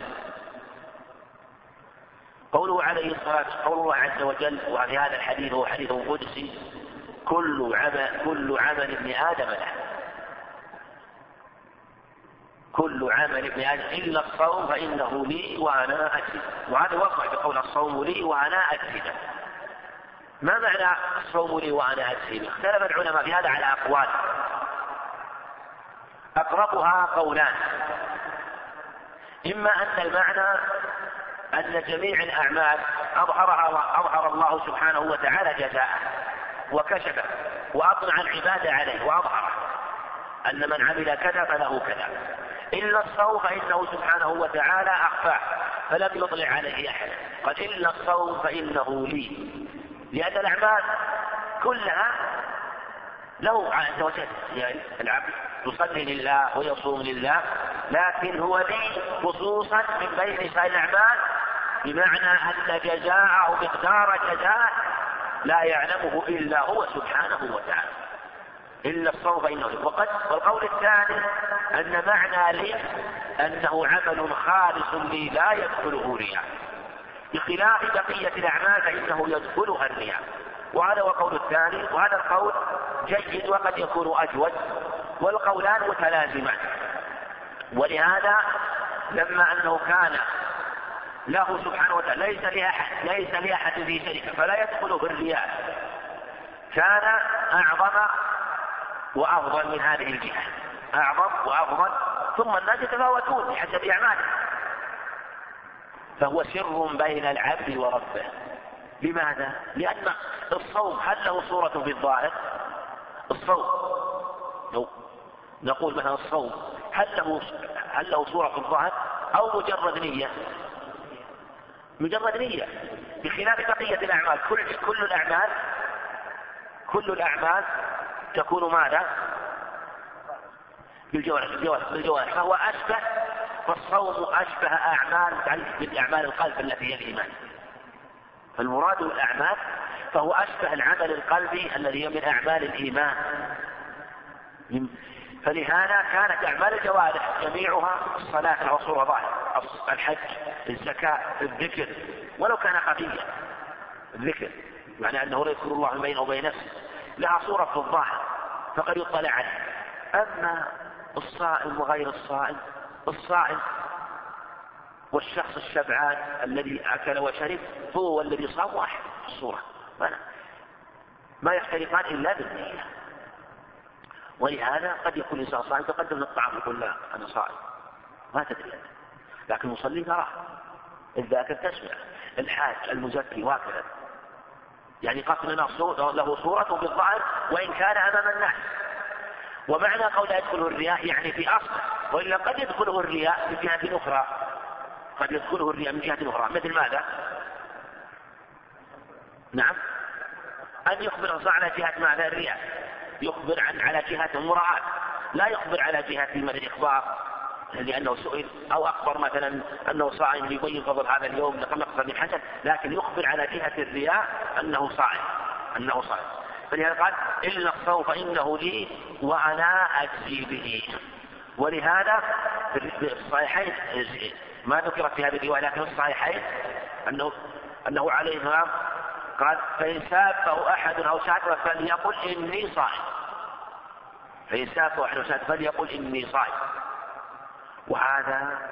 قوله عليه الصلاة والسلام، قول الله عز وجل وفي هذا الحديث هو حديث قدسي: كل عمل ابن آدم له، كل عمل ابن آدم إلا الصوم فإنه لي وأنا أجزي. وهذا وقع بقول الصوم لي وأنا أجزي به. ما معنى الصوم لي وأنا أجزي به؟ اختلف العلماء في هذا على أقوال، أقربها قولان: إما أن المعنى أن جميع الأعمال أظهر الله سبحانه وتعالى جزاءه وكشفه وأطلع العباد عليه وأظهره، أن من عمل كذا فله كذا، إلا الصوم فإنه سبحانه وتعالى أخفاه فلم يطلع عليه أحد. قد إلا الصوم فإنه لي، لأن الأعمال كلها له عز وجل، يعني العبد يصلي لله ويصوم لله، لكن هو لي خصوصا من بين سائر الأعمال، بمعنى أن جزاءه مقدار جزاء لا يعلمه إلا هو سبحانه وتعالى. إلا الصوم فإنه لي. والقول الثاني أن معنى لي أنه عمل خالص لي لا يدخله رياء، بخلاف بقية الأعمال فإنه يدخلها الرياء. وهذا هو القول الثاني، وهذا القول جيد وقد يكون أجود، والقولان متلازمان. ولهذا لما أنه كان له سبحانه وتعالى ليس لأحد به شريك فلا يدخله الرياء، كان أعظم وأفضل من هذه الجهة، أعظم وأفضل. ثم الناس يتفاوتون بحسب أعمالهم، فهو سر بين العبد وربه. لماذا؟ لأن الصوم هل له صورة في الظاهر؟ الصوم لو نقول مثلا الصوم هل له صورة في الظاهر أو مجرد نية؟ مجرد نية، بخلاف بقية الأعمال. كل الأعمال تكون ماذا؟ بالجوارح. فهو أشبه، فالصوم أشبه من أعمال القلب التي هي الإيمان. فالمراد بالأعمال فهو أشبه العمل القلبي الذي هي من أعمال الإيمان. فلهذا كانت أعمال الجوارح جميعها الصلاة له صورة ظاهرة، الحج، الزكاة، الذكر، ولو كان خفيا. الذكر معنى أنه لا يذكر الله بينه وبين نفسه، لها صورة في الظاهر فقد يطلع عليه. أما الصائم وغير الصائم والشخص الشبعان الذي أكل وشرب هو الذي صام واحد في الصورة، ما يختلفان إلا بالنية. ولهذا قد يكون الإنسان صائم تقدم الطعام يقول لا أنا صائم، ما تدري أنت، لكن المصلي تراه، الذاكر تسمع، الحاج المزكي وهكذا. يعني قتلنا له صورة بالظاهر وإن كان أمام الناس. ومعنى قول يدخله الرياء يعني في أصله، وإلا قد يدخله الرياء من جهة أخرى، قد يدخله الرياء من جهة أخرى. مثل ماذا؟ نعم، أن يخبر على جهة ماذا؟ الرياء، يخبر على جهة المراعاة، لا يخبر على جهة من الإخبار لأنه سئل، أو أخبر مثلا أنه صائم ليبين فضل هذا اليوم لقد من حسن، لكن يخبر على جهة الرياء أنه صائم. فلهذا قال إلا الصوم فإنه لي وأنا أجزي به. ولهذا في الصحيحين ما ذكرت في هذه الرواية، لكن في الصحيحين أنه عليه السلام قال فإن سابه أحد أو شاتمه فليقل إني صائم. فإن سابه أحد أو شاتمه فليقل إني صائم. وهذا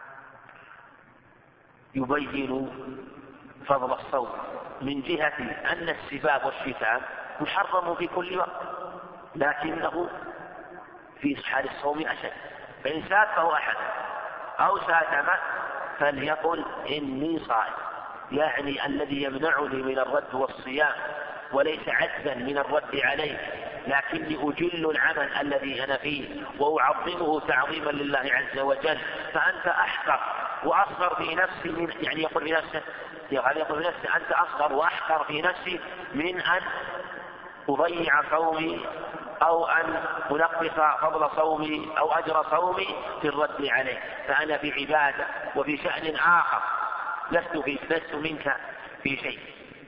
يبين فضل الصوم من جهة أن السباب والشتام محرم في كل وقت، لكنه في حال الصوم أشد. فإن سابه أحد أو شاتمه فليقل إني صائم، يعني الذي يمنعني من الرد والصيام وليس عجزا من الرد عليه، لكني أجل العمل الذي أنا فيه وأعظمه تعظيما لله عز وجل. فأنت أحقر وأصغر في نفسي يعني يقول لنفسه أنت أصغر وأحقر في نفسي من أن أضيع صومي أو أن أنقص فضل صومي أو أجر صومي في الرد عليه. فأنا في عبادة وفي شأن آخر لست منك في شيء.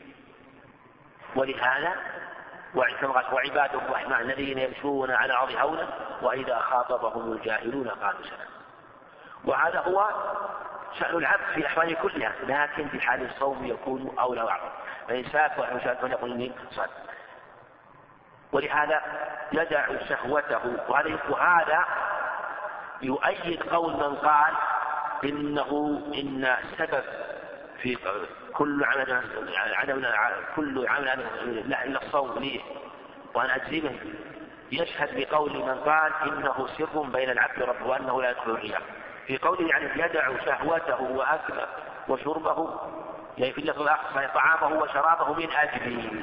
ولهذا وعباد الرحمن الذين يمشون على الأرض هونا وإذا خاطبهم الجاهلون قالوا سلاما. وهذا هو شأن العبد في الأحوال كلها، لكن في حال الصوم يكون أولى وأعظم. فإن ساب فليقل إني صائم. ولهذا يدع شهوته. وهذا يؤيد قول من قال إن السبب في كل عمل لا إلا الصوم لي وأنا أجزي به، يشهد بقول من قال إنه سر بين العبد وربه وأنه لا يدخل الرياء. في قوله يعني يدع شهوته وأكله وشربه، يعني في اللفظ الآخر طعامه وشرابه من أجله،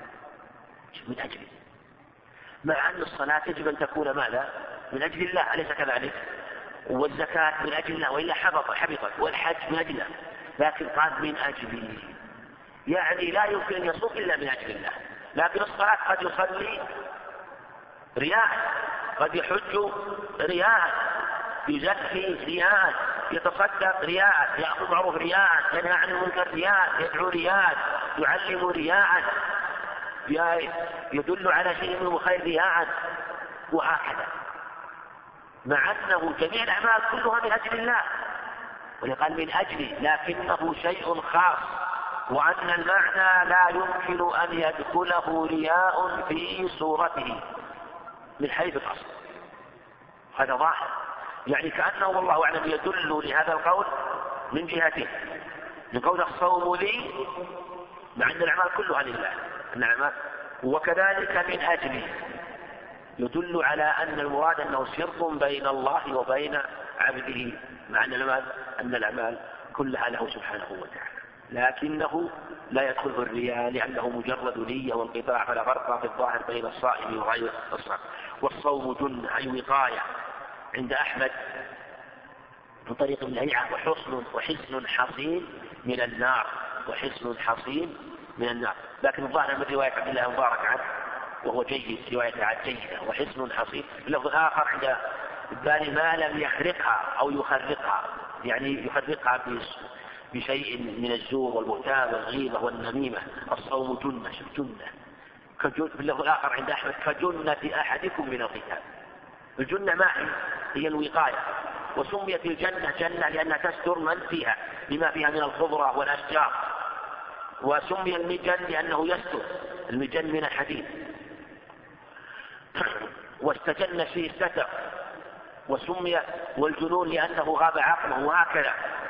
مع أن الصلاة يجب أن تكون ماذا؟ من أجل الله، أليس كذلك؟ والزكاة من أجل الله وإلا حبطت، والحج من أجل الله، لكن قال من أجله، يعني لا يمكن أن يصوم إلا من أجل الله. لكن الصلاة قد يصلي رياء، قد يحج رياء، يزكي رياء، يتصدق رياء، يأخذ معروف رياء، ينهى عن المنكر رياء، يدعو رياء، يعلم رياء. يدل على شيء من الخير رياء وهكذا، مع أنه جميع الأعمال كلها من أجل الله، ولقال من أجله، لكنه شيء خاص، وأن المعنى لا يمكن أن يدخله رياء في صورته من حيث الأصل. هذا ظاهر، يعني كأنه والله أعلم يدل لهذا القول من جهته، من قول الصوم لي، مع أن الأعمال كلها لله، الأعمال، وكذلك من أجله يدل على أن المراد أنه سر بين الله وبين عبده، مع أن الأعمال كلها له سبحانه وتعالى، لكنه لا يدخله الرياء لأنه مجرد نية وانقطاع، فلا فرق في الظاهر بين الصائم وغير الصائم. والصوم جنة أي وقاية عند أحمد من طريق الليعة، وحصن حصين من النار، وحصن حصين من النار. لكن الظاهر من رواية عبد الله المبارك عنه وهو جيد، رواية عن جيدة، وحصن حصين. اللفظ الآخر عند الباني ما لم يخرقها أو يخرقها، يعني يخرقها بشيء من الزور والبهتان والغيبة والنميمة. الصوم جنة في اللفظ الآخر عند أحمد كجنة أحدكم من القتال. الجنة ما هي الوقاية، وسميت الجنة جنة لأنها تستر من فيها لما فيها من الخضرة والأشجار، وسمي المجن لأنه يستر، المجن من الحديد، واستجن فيه الستر، وسمي والجنون لأنه غاب عقله، وهكذا.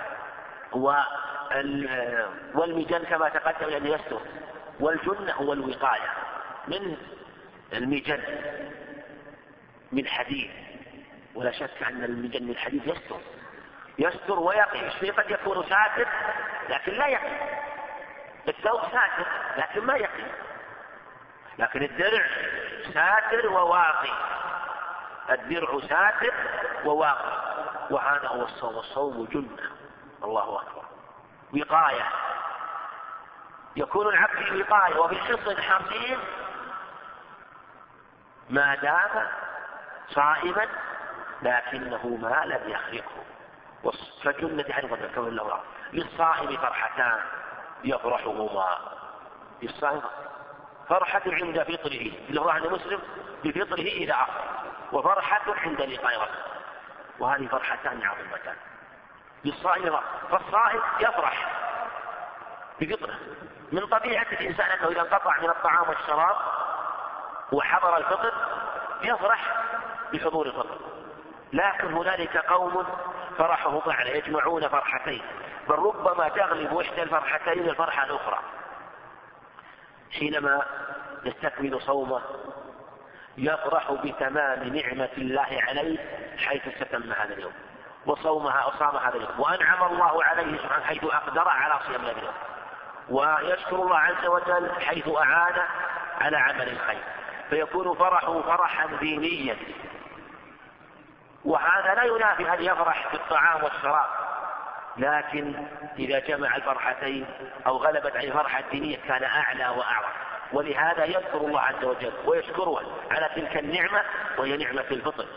والمجن كما تقدم لأنه يستر، والجنة هو الوقاية من المجن من حديد، ولا شك أن المجن من الحديد يستر ويقي. الشيء قد يكون ساتر لكن لا يقي، الثوب ساتر لكن ما يقي، لكن الدرع ساتر وواقي، الدرع ساتر وواقي، وهذا هو الصوم. الصوم جنة، الله أكبر، وقاية، يكون العبد في وقاية وفي حصن حصين ما دام صائما، لكنه ما لم يخرقه. فجنة حرفة كما الله للصائم فرحتان يفرحهما، للصائم فرحة عند فطره، في الله عند مسلم بفطره إذا أفطر، وفرحة عند لقاء ربه، وهذه فرحتان عظيمتان للصائم. فالصائم يفرح بفطره، من طبيعة الإنسان أنه إذا انقطع من الطعام والشراب وحضر الفطر يفرح بحضور الفطر، لكن هنالك قوم فرحه أعلى، يجمعون فرحتين، بل ربما تغلب إحدى الفرحتين الفرحة الأخرى. حينما يستكمل صومه يفرح بتمام نعمة الله عليه حيث استتم هذا اليوم، وصام هذا اليوم، وأنعم الله عليه سبحانه حيث أقدر على صيام هذا اليوم، ويشكر الله عز وجل حيث أعان على عمل الخير، فيكون فرحه فرحا دينيا. وهذا لا ينافي أن يفرح بالطعام والشراب، لكن إذا جمع الفرحتين أو غلبت عليه الفرحة الدينية كان أعلى وأعظم، ولهذا يذكر الله عز وجل ويشكره على تلك النعمة وهي نعمة الفطر،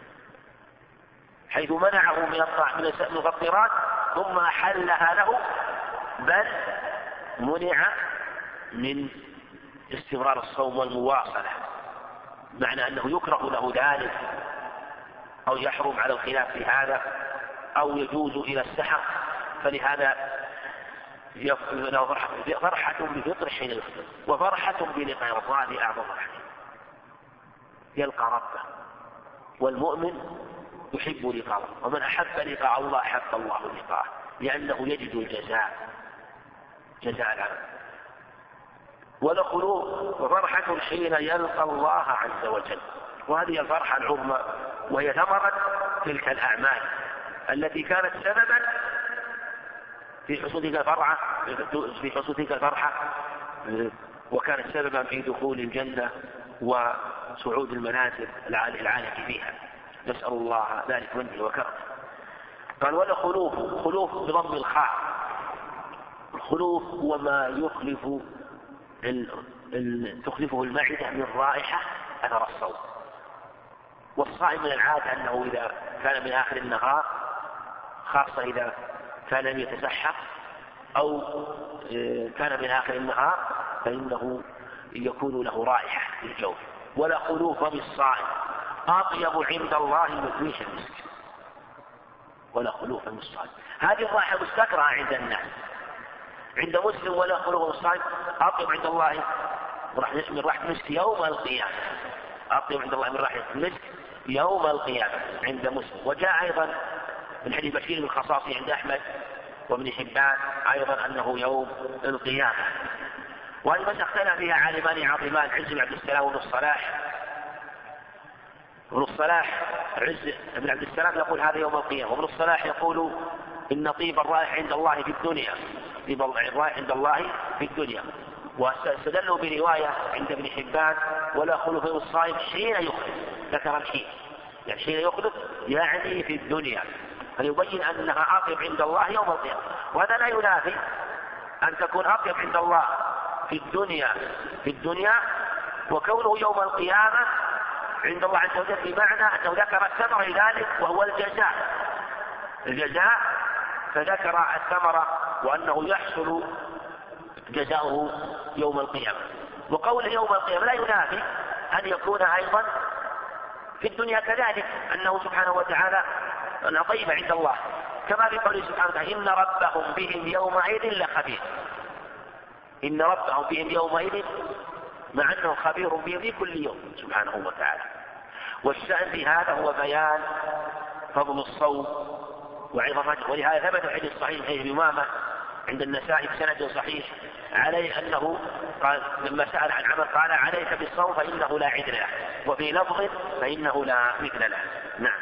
حيث منعه من المفطرات ثم أحلها له، بل منع من استمرار الصوم والمواصلة، معنى أنه يكره له ذلك أو يحرم على الخلاف في هذا أو يجوز إلى السحر، فلهذا له فرحة بفطر حين يفطر، وفرحة بلقاء ربه، هذه أعظم فرحة، يلقى ربه. والمؤمن يحب لقاء الله، ومن أحب لقاء الله أحب الله لقاءه، لأنه يجد جزاء العمل. ودخلوا وفرحة حين يلقى الله عز وجل، وهذه الفرحة العظمى، وهي ثمرة تلك الأعمال التي كانت سببا في حصول تلك الفرحة، وكانت سببا في دخول الجنة وصعود المنازل العالية فيها، نسأل الله ذلك منه وكرمه. قال ولا خلوف بضم الخاء. الخلوف هو ما تخلفه المعدة من رائحة أثر الصوم. والصائم من العادة أنه إذا كان من آخر النهار، خاصة إذا كان لم يتسحر أو كان من آخر النهار، فإنه يكون له رائحة في الجوف. ولا خلوف بالصائم أطيب عند الله من ريح المسك. ولا خلوف بالصائم، هذه الرائحة مستكرهة عند الناس. عند مسلم ولا خلوف بالصائم أطيب عند الله من ريحة المسك يوم القيامة. أطيب عند الله من ريحة المسك يوم القيامة عند مسلم. وجاء أيضا من حديث بشير بن خصاصي عند أحمد وابن حبان أيضا أنه يوم القيامة. وهذه مسألة اختلف فيها عالمان عظيمان، عز بن عبد السلام وابن الصلاح. ابن الصلاح عز بن عبد السلام يقول هذا يوم القيامة، وابن الصلاح يقول إن طيب الرائح عند الله في الدنيا، طيب الرائح عند الله في الدنيا. واستدلوا برواية عند ابن حبان ولا خلوف الصائم حين يخلف، ذكر الحين يعني حين يخلف يعني في الدنيا، فيبين أنها أطيب عند الله يوم القيامة. وهذا لا ينافي أن تكون أطيب عند الله في الدنيا وكونه يوم القيامة عند الله عز وجل، بمعنى أنه ذكر الثمر لذلك وهو الجزاء، فذكر الثمرة وأنه يحصل جزاؤه يوم القيامة. وقول يوم القيامة لا ينافي أن يكون أيضا في الدنيا كذلك، أنه سبحانه وتعالى أنه طيب عند الله، كما في قوله سبحانه وتعالى إن ربهم بهم يومئذ لخبير. إن ربهم بهم يومئذ، مع أنه خبير بهم في كل يوم سبحانه وتعالى. والشأن في هذا هو بيان فضل الصوم وعظمته. ولهذا ثبت حديث صحيح حديث إمامة عند النسائي بسند صحيح عليه أنه قال لما سأل عن عمل قال عليك بالصوم فإنه لا عدل له، وفي لفظ فإنه لا مثل له. نعم.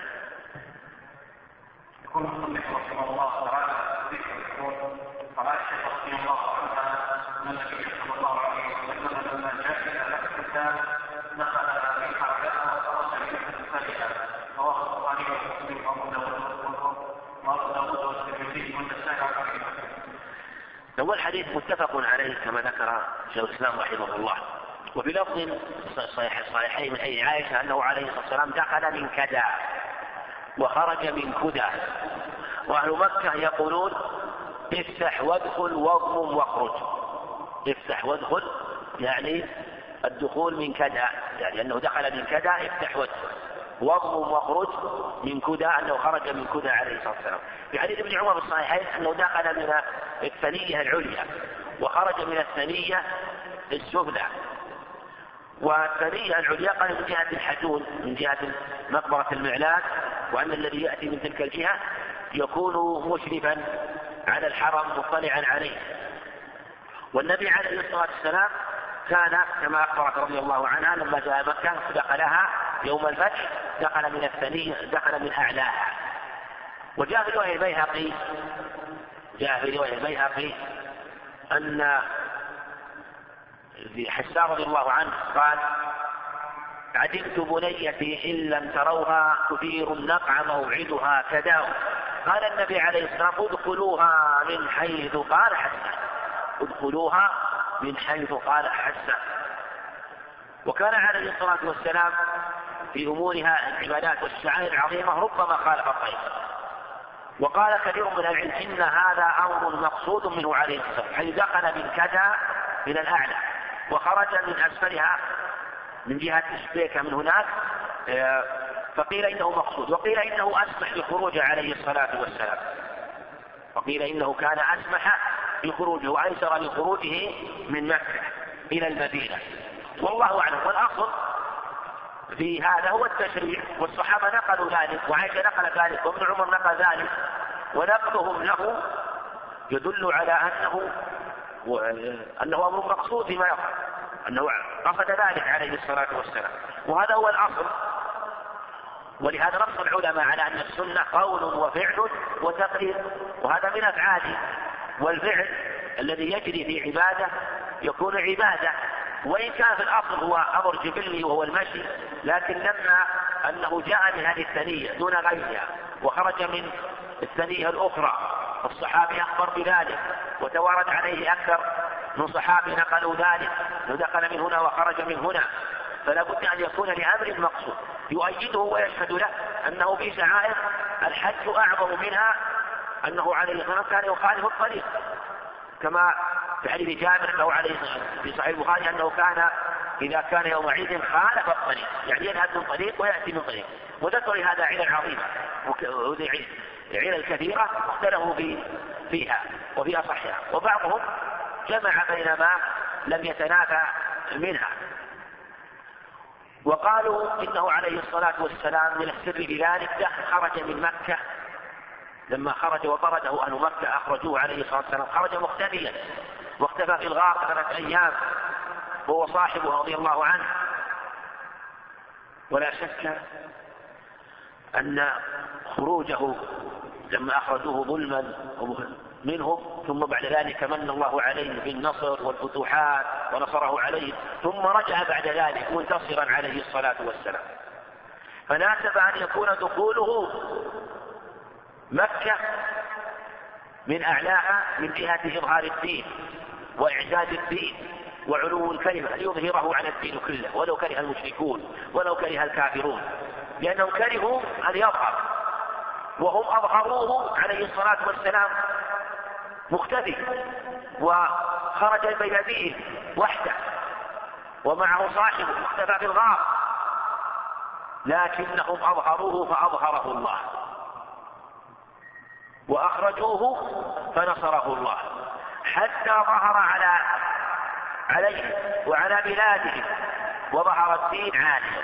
يقول المصنف رحمه الله تعالى يقول قال عائشة رضي الله عنها أن النبي صلى الله عليه وسلم لما جاء إلى مكة دخل في حركها وخرج من مكتبها، رواه البخاري ومسلم وأبو داود والترمذي والنسائي. أول حديث متفق عليه كما ذكر شيخ الإسلام رحمه الله. وفي لفظ صحيحين من حديث عائشة أنه عليه الصلاة والسلام دخل من كدا وخرج من كدا. وأهل مكة يقولون افتح وادخل واضمم واخرج. افتح وادخل يعني الدخول من كدا، يعني أنه دخل من كدا افتح وادخل، واضمم واخرج من كدا أنه خرج من كدا عليه الصلاة والسلام. في حديث ابن عمر الصحيحين أنه دخل من الثنية العليا وخرج من الثنية السفلى. والثنية العليا قال من جهة الحجون من جهة مقبرة المعلات، وأن الذي يأتي من تلك الجهة يكون مشرفا على الحرم مطلعا عليه. والنبي عليه الصلاة والسلام كان كما أخبرت رضي الله عنها لما جاء مكة دخلها يوم الفتح دخل من الثنية، دخل من أعلاها. وجاء في رواية البيهقي أن حسان رضي الله عنه قال عدمت بنيتي إن لم تروها تثير النقع موعدها كداء. قال النبي عليه الصلاة والسلام ادخلوها من حيث قال حسان، ادخلوها من حيث قال حسان. وكان عليه الصلاة والسلام في أمورها العبادات والشعائر العظيمة ربما خالف الطريق. وقال كثير من العلم إن هذا أمر مقصود منه عليه الصلاة والسلام، حيث دخل من كذا من الأعلى وخرج من أسفلها من جهة الشبيكة من هناك، فقيل إنه مقصود، وقيل إنه أسمح بخروجه عليه الصلاة والسلام، وقيل إنه كان أسمح بخروجه وأيسر لخروجه من مكة إلى المدينة، والله أعلم. والأصل في هذا هو التشريع، والصحابة نقلوا ذلك، وعائشة نقل ذلك، وابن عمر نقل ذلك، ونقلهم له يدل على أنه أمر مقصود فيما يفعل، أنه قصد ذلك عليه الصلاة والسلام، وهذا هو الأصل. ولهذا نص العلماء على أن السنة قول وفعل وتقرير، وهذا من أفعاله. والفعل الذي يجري في عبادة يكون عبادة، وإن كان في الأصل هو أمر جبلي وهو المشي، لكن لما أنه جاء من هذه الثنية دون غيرها وخرج من الثنية الأخرى، الصحابي أخبر بذلك وتوارد عليه أكثر من صحابي نقلوا ذلك، ودخل من هنا وخرج من هنا، فلا بد أن يكون لأمر مقصود يؤيده ويشهد له أنه في شعائر الحج أعظم منها أنه عليه الصلاة والسلام كان يخالف الطريق، كما في حديث جابر أنه عليه في صحيح البخاري أنه كان إذا كان يوم عيد خالف الطريق، يعني يذهب من طريق ويأتي من طريق. وذكر هذا علل عظيمة علل كثيرة اختلفوا فيها وفي أصحها، وبعضهم جمع بين ما لم يتنافى منها، وقالوا إنه عليه الصلاة والسلام من السر بذلك خرج من مكة لما خرج وطرده أهل مكة أخرجوه عليه الصلاة والسلام، خرج مختفيا واختفى في الغار 3 أيام وهو صاحبه رضي الله عنه. ولا شك أن خروجه لما أخرجوه ظلما منهم ثم بعد ذلك من الله عليه بالنصر والفتوحات ونصره عليه، ثم رجع بعد ذلك منتصرا عليه الصلاة والسلام، فناسب أن يكون دخوله مكة من أعلاها من جهة إظهار الدين وإعزاز الدين وعلو الكلمة ليظهره على الدين كله ولو كره المشركون ولو كره الكافرون، لأنهم كرهوا أن يظهر وهم أظهروه عليه الصلاة والسلام مختفي وخرج بين بيئه وحده ومعه صاحبه اختفى في الغار، لكنهم أظهروه فأظهره الله وأخرجوه فنصره الله حتى ظهر عليه وعلى بلاده وظهر الدين عاليا.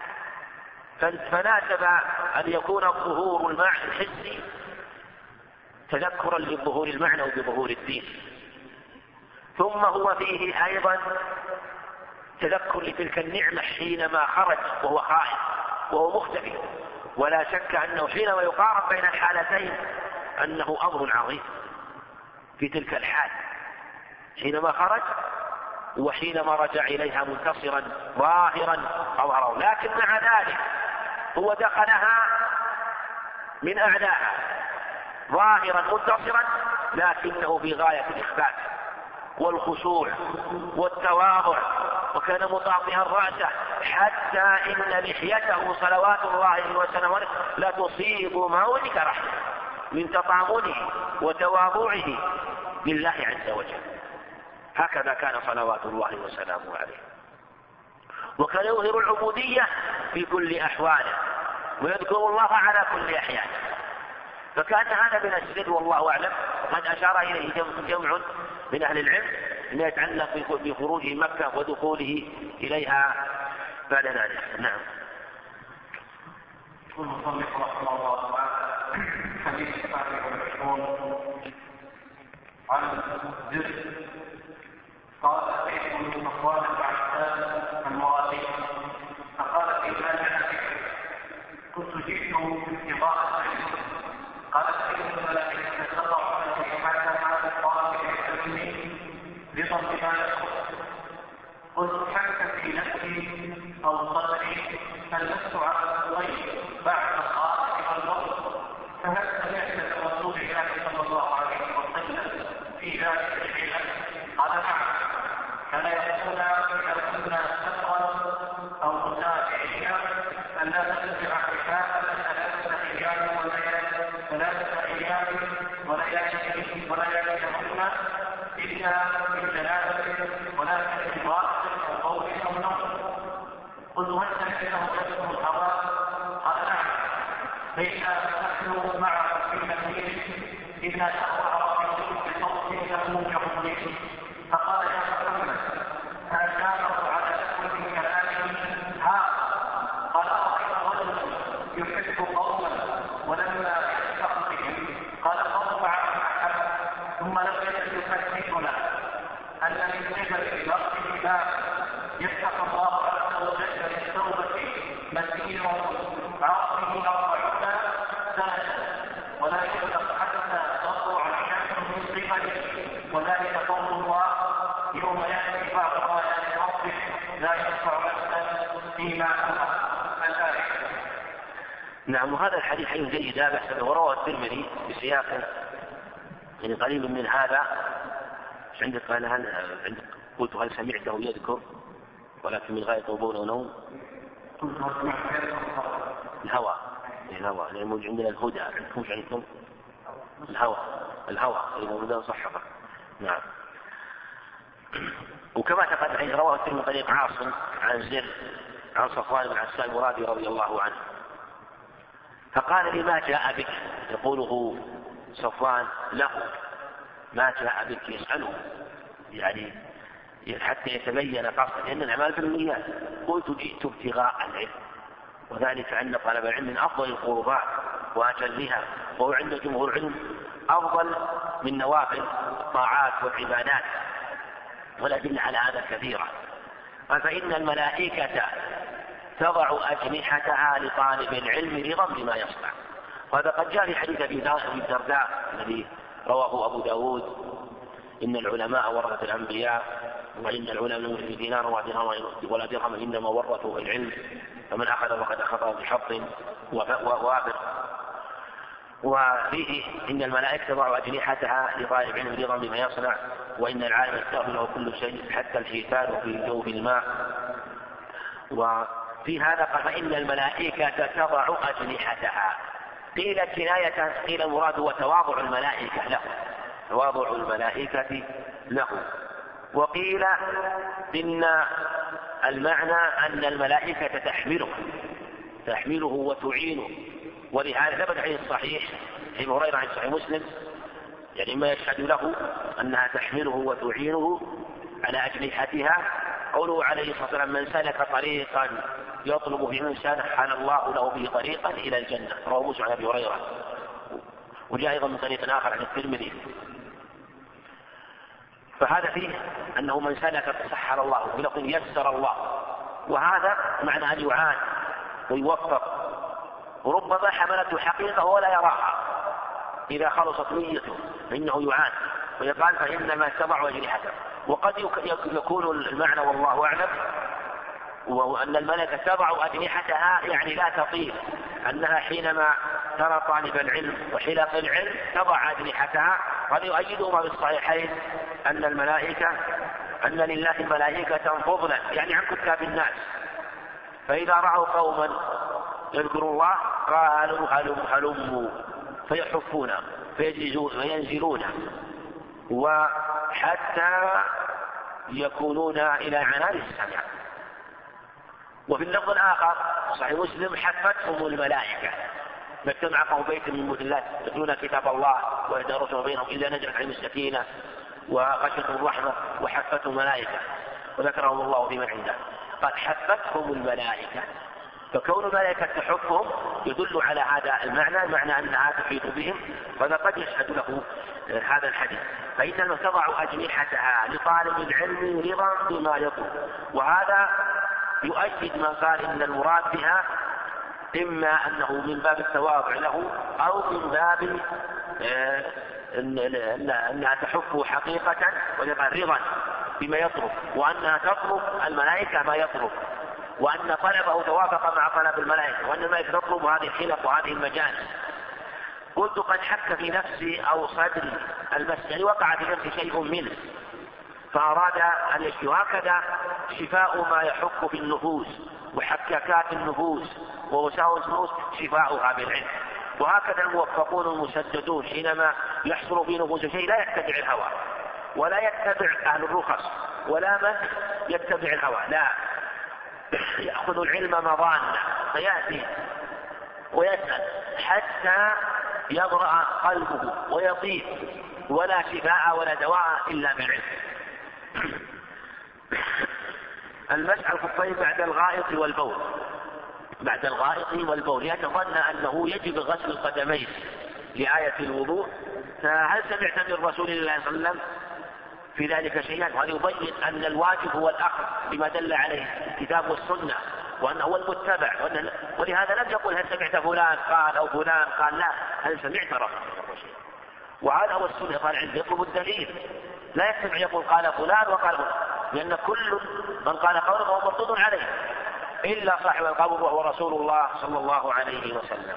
فناسب أن يكون الظهور المعنى الحسي تذكرا للظهور المعنى وبظهور الدين، ثم هو فيه أيضا تذكر لتلك النعمة حينما خرج وهو خائف وهو مختفي. ولا شك أنه حينما يقارن بين الحالتين أنه أمر عظيم في تلك الحال حينما خرج وحينما رجع إليها منتصرا ظاهرا أظهره، لكن مع ذلك هو دخلها من أعلاها ظاهرا منتصرا، لكنه في غاية الإخبات والخشوع والتواضع، وكان مطاطئا رأسه حتى إن لحيته صلوات الله وسلامه لا تصيب مولك رحمه من تطامنه وتواضعه لله عز وجل. هكذا كان صلوات الله وسلامه عليه، وكان يظهر العبودية في كل أحواله ويذكر الله على كل أحيانه، فكان هذا من السر والله أعلم. قد أشار إليه جمع من أهل العلم ما يتعلق بخروجه مكة ودخوله إليها بعد ذلك. نعم. يقول المصنف رحمه الله تعالى حديث الثاني والعشرون عن زر قال أتيت من صفوان بن عفان المرادي فقال في ماذا كنت جئت في اتباع العلم قالت إن الملائكة تضع حتى هذا الطالب يسألني رضا بما يقول قلت حتى في نفسي أو صدري فلست على الطيب بعد الصلاة والموت فهل سمعت رسول الله صلى الله عليه وسلم في ذلك الشيء؟ قال نعم، كان يقول إذا كنا سفرا أو مسافرين أن لا نتبع حسابا 3 أيام ولياليهن إلا من جنابة ولا من امرأة أو قول أو نوم. قلت هل سمعته يذكر الهواء؟ قال نعم، بينما نحن معه في مسير إذ تأخر بصوت له كحمل فقال يا محمد هل جاره على كل كلام ها؟ قال أرأيت رجل يحب قوما ولما يشتق بهم قال قوم معهم أحد ثم لم يجد يحدثنا أن من قبل رأسه باب يفتح الله عز وجل للتوبة مسير عاصمه 40 سنة ولا يفتح حتى تطلع الشمس من قبله، وذلك قول الله يوم يأتي بعض آيات ربك لا ينفع نفسا فيما أمر الآية. نعم. وهذا الحديث حديث جيد لا بأس به، ورواه الترمذي بسياق يعني قريب من هذا. عندك قال عندك قلت هل سمعته يذكر ولكن من غاية قبول ونوم الهوى لأن موجود عندنا الهدى عندكم الهوى إذا الهدى صحفه. نعم. وكما تقدم رواه الترمذي من طريق عاصم عن زر عن صفوان بن عسال المرادي رضي الله عنه، فقال لي ما جاء بك، يقوله صفوان له ما جاء بك، يسأله يعني حتى يتبين قصده، لأن الأعمال بالنيات. قلت جئت ابتغاء العلم، وذلك أن طلب العلم من أفضل القربات وأجلها، وهو عند جمهور العلم أفضل من نوافل الطاعات والعبادات، والأدلة على هذا كثيرة. قال فإن الملائكة تضع أجنحتها لطالب العلم رضا بما يصنع. وهذا قد جاء في حديث أبي الدرداء الذي رواه أبو داود: إن العلماء ورثة الأنبياء، وإن العلماء في دينار ولا درهم إنما ورثوا العلم، فمن أخذ فقد أخذ بحظ وافر. وفيه إن الملائكة تضع أجنحتها لطالب العلم رضا بما يصنع، وإن العالم يستغفر له كل شيء حتى الحيتان في جوف الماء. وفي هذا قال فإن الملائكة تضع أجنحتها، قيل كناية، قيل المراد هو تواضع الملائكة له، تواضع الملائكة له. وقيل إن المعنى أن الملائكة تحمله وتعينه، ولهذا ثبت حديث الصحيح ابن هريرة عن صحيح مسلم يعني ما يشهد له أنها تحمله وتعينه على أجنحتها، قوله عليه الصلاة والسلام: من سلك طريقا يطلب فيه سهل الله له به طريقا إلى الجنة، رواه مسلم عن أبي هريرة. وجاء أيضا من طريق آخر عن الترمذي. فهذا فيه أنه من سلك سحر الله، ولكن يسر الله، وهذا معنى أن يعان ويوفق، وربما حملته حقيقة ولا يراها إذا خلصت نيته فإنه يعان، ويقال فإنما تضع أجنحته. وقد يكون المعنى والله أعلم وأن الملكة تضع أجنحتها يعني لا تطير، أنها حينما ترى طالب العلم وحلق العلم تضع أجنحتها. قد يؤيدهما بالصحيحين أن لله ملائكة فضلا يعني عن كتاب الناس، فإذا رأوا قوما يذكروا الله قالوا هلموا فيحفون فينزلون وحتى يكونون إلى عنان السماء. وفي اللفظ الآخر صحيح مسلم: حفتهم الملائكة ما اجتمع قوم بيت من بيوت الله يتلون كتاب الله ويدارسون بينهم إلا نزلت عليهم السكينة وغشيتهم الرحمة وحفتهم الملائكة وذكرهم الله بمن عنده. قال حفتهم الملائكة، فكون الملائكة تحفهم يدل على هذا المعنى، معنى أنها تحيط بهم، وهذا قد يشهد له هذا الحديث. فإنما تضع أجنحتها لطالب العلم رضا بما يطلب. وهذا يؤكد من قال إن المراد بها إما أنه من باب التواضع له أو من باب أنها تحفه حقيقة ويقال رضا بما يطلب، وأنها تطلب الملائكة ما يطلب، وأن طلبه توافق مع طلب الملائكة، وأن الملائكة تطلب هذه الحلق وهذه المجالس. قلت قد حك في نفسي أو صدري المسألة، وقع في نفسي شيء منه فأراد أن يشفي. هكذا شفاء ما يحك في النفوس وحككات النفوس ووساوس النفوس شفاؤها بالعلم. وهكذا الموفقون المسددون حينما يحصل في نفوس شيء لا يتبع الهوى ولا يتبع أهل الرخص ولا من يتبع الهوى، لا، يأخذ العلم مظانة فيأتي ويسأل حتى يبرأ قلبه ويطيب، ولا شفاء ولا دواء إلا بالعلم. المسح الخفين بعد الغائط والبول يتظن أنه يجب غسل القدمين لآية الوضوء، فهل سمعت من رسول الله صلى الله عليه وسلم في ذلك شيئا؟ وهذا يبين أن الواجب هو الأخذ بما دل عليه الكتاب والسنة وأنه هو المتبع، ولهذا لم يقل هل سمعت فلان قال أو فلان قال، لا، هل سمعت رسول الله. وهذا هو السنة، قال العلم يطلب الدليل، لا يستمع يقول قال فلان وقال فلان، لأن كل من قال قوله فهو مردود عليه إلا صاحب القبر وهو رسول الله صلى الله عليه وسلم.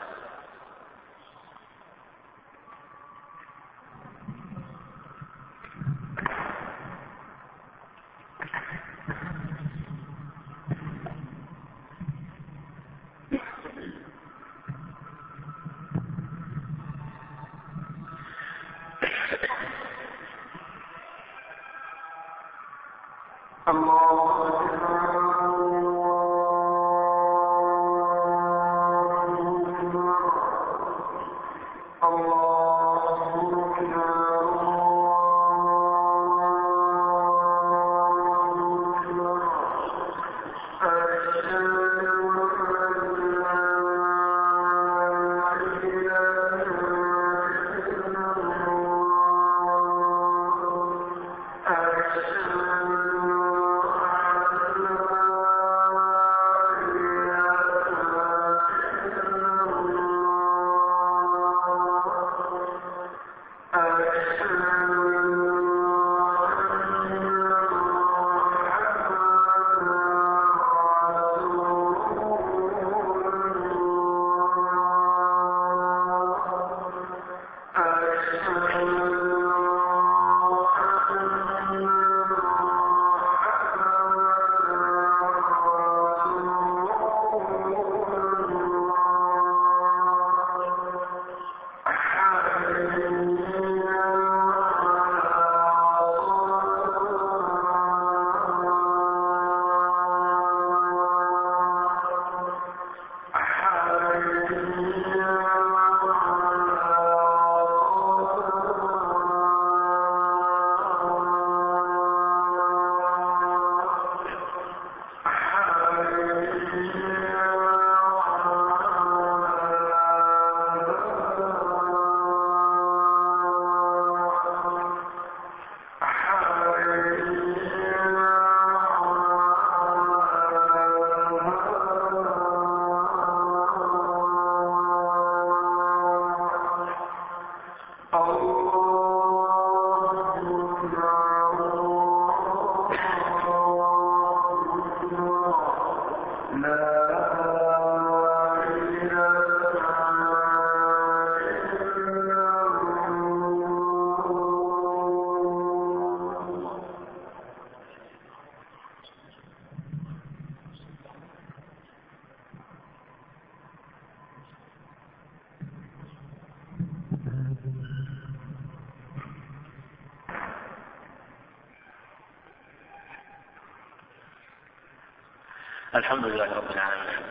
الحمد لله رب العالمين.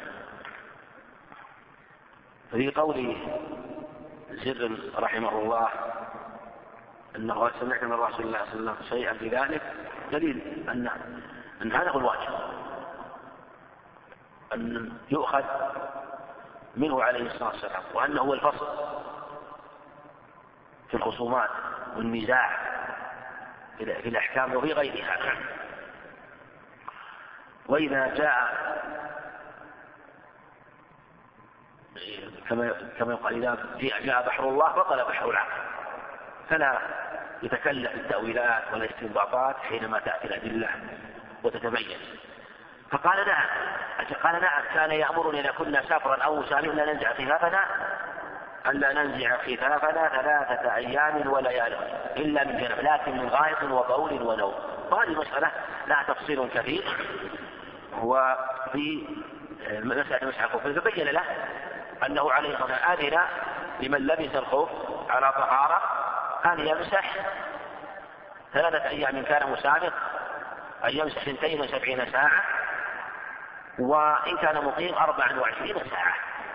في قول زر رحمه الله أنه سمعت من رسول الله صلى الله عليه وسلم شيئا في ذلك دليل أن هذا هو الواجب، أن يؤخذ منه عليه الصلاة والسلام، وأنه هو الفصل في الخصومات والنزاع في الأحكام وفي غيرها. وإذا جاء كما يقال إذا جاء بحر الله بطل بحر العقل، فلا يتكلف التأويلات ولا الاستنباطات حينما تأتي الأدلة وتتبين. فقال نعم، قال نعم كان يأمرنا إذا كنا سافرا أو مسافرا لا ننزع خفافنا ألا ننزع خفافنا 3 أيام وليالي إلا من جنب، لكن من غائط وبول ونوم. وهذه مسألة لا تفصيل كثير، وفي مسألة مسح الخف فبين له أنه عليه الصلاة والسلام أذن لمن لبس الخف على طهارة أن يمسح 3 أيام كان مسافر، أن يمسح 72 ساعة، وإن كان مقيم 24 ساعة.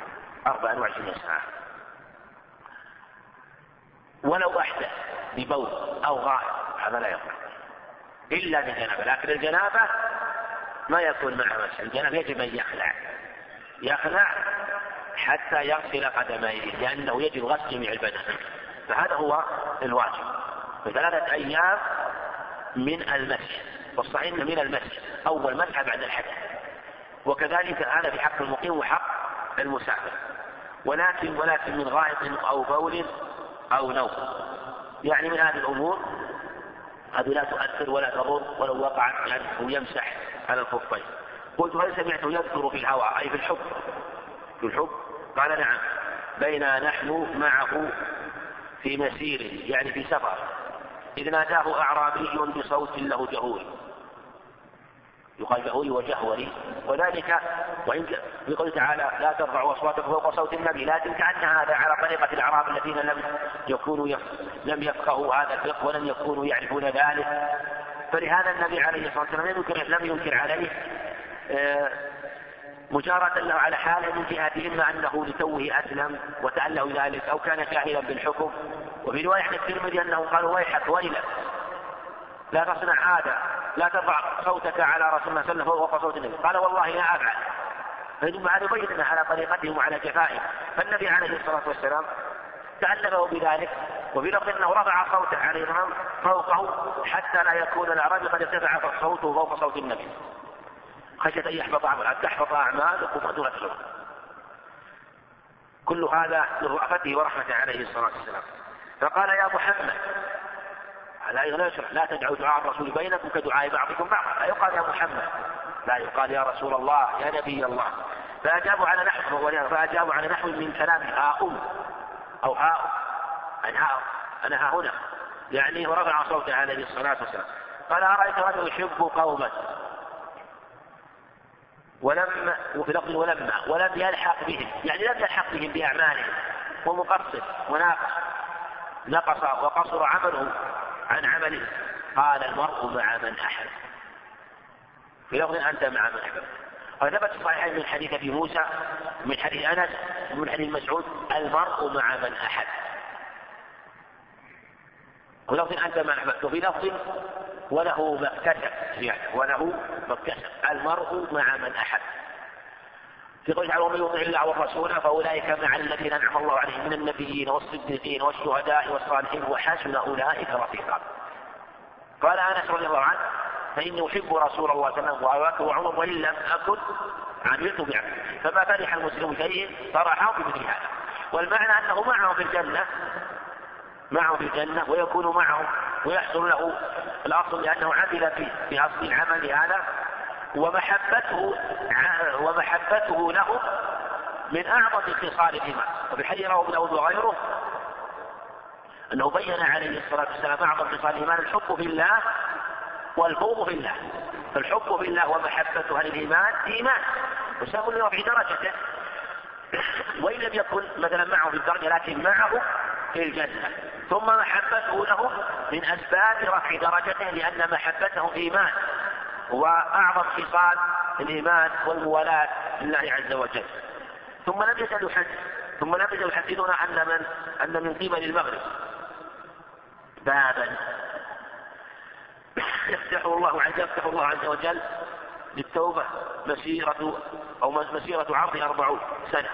ولو أحدث ببول أو غائط هذا لا يقع إلا بالجنابة، لكن الجنابة ما يكون معها مسح. الجنابة يجب أن يخلع حتى يغسل قدميه، لأنه يجب غسل جميع البدن، فهذا هو الواجب. 3 أيام من المسح، والصحيح من المسح أول مسح بعد الحدث، وكذلك هذا في حق المقيم وحق المسافر. ولكن من غائط أو بول أو نوم، يعني من هذه الأمور هذه لا تؤثر ولا تضر ولو وقعت أنه يمسح على الخفين. قلت هل سمعته يذكر في الهواء أي في الحب؟ قال نعم، بينا نحن معه في مسير يعني في سفر إذ ناداه أعرابي بصوت له جهوري، يقال جهوري وجهوري، وذلك ويقول تعالى لا ترفعوا أصواتكم فوق صوت النبي، لكن كأن هذا على طريقة الأعراب الذين لم يفقهوا هذا الفقه ولم يكونوا يعرفون ذلك. فلهذا النبي عليه الصلاة والسلام لم ينكر عليه مجارة له على حاله من جهة إما أنه لتوه أسلم وتأله ذلك أو كان جاهلا بالحكم. وفي رواية عن الترمذي أنه قالوا ويحك ويلك لا تصنع هذا، لا ترفع صوتك على رسول الله صلى الله عليه وسلم فوق صوت النبي. قال والله لا أفعل. فيدل على بيننا على طريقتهم وعلى جفائهم. فالنبي عليه الصلاة والسلام تألفه بذلك، وفي لفظ أنه رفع صوته عليه السلام فوقه حتى لا يكون الأعرابي قد ارتفع صوته فوق صوت النبي خشية أن تحبط أعمالكم وتغفروا. كل هذا من رأفته ورحمته عليه الصلاة والسلام. فقال يا محمد لا تدعوا دعاء الرسول بينكم كدعاء بعضكم بعضا، لا يقال يا محمد، لا يقال يا رسول الله يا نبي الله. فأجابوا على نحو من كلام هاؤم أو هاؤم أنا ها هنا، يعني ورفع صوته عليه الصلاة والسلام. قال أرأيت رجل يحب قوما وفي لفظ ولم يلحق بهم، يعني لم يلحق بهم بأعمالهم ومقصر نقص وقصر عمله عن عمله. قال المرء مع من أحب، في لفظ أنت مع من أحب. وثبت الصحيحين من حديث أبي موسى من حديث أنس ومن حديث مسعود المرء مع من أحب، ولفظ أنت مع من أحب، وفي لفظ وله ما اكتسب المرء مع من أحب. في قول تعالى ومن يطع الله والرسول فأولئك مع الذين أنعم الله عليهم من النبيين والصديقين والشهداء والصالحين وحسن أولئك رفيقا. قال أنس رضي الله عنه فإني أحب رسول الله صلى الله عليه وسلم وأبو بكر وعمر وإن لم أكن عملت بعمل، فما فرح المسلم شيء فرحوا بمثل هذا. والمعنى أنه معهم في الجنة ويكون معهم ويحصل له الأصل لأنه عمل في أصل العمل هذا ومحبته له من أعظم خصال الإيمان. وفي الحديث رواه ابن داود وغيره أنه بين عليه الصلاة والسلام أعظم خصال الإيمان الحب في الله والبغض في الله. فالحب في الله ومحبته للإيمان إيمان وسبب لرفع درجته، وإن لم يكن مثلا معه في الدرجة لكن معه في الجنة. ثم محبته له من أسباب رفع درجته لأن محبته إيمان وأعظم خصال الإيمان والموالاة لله عز وجل. ثم لم يزل يحدثنا أن من قبل المغرب بابا يفتح الله عز وجل للتوبة مسيرة عرض 40 سنة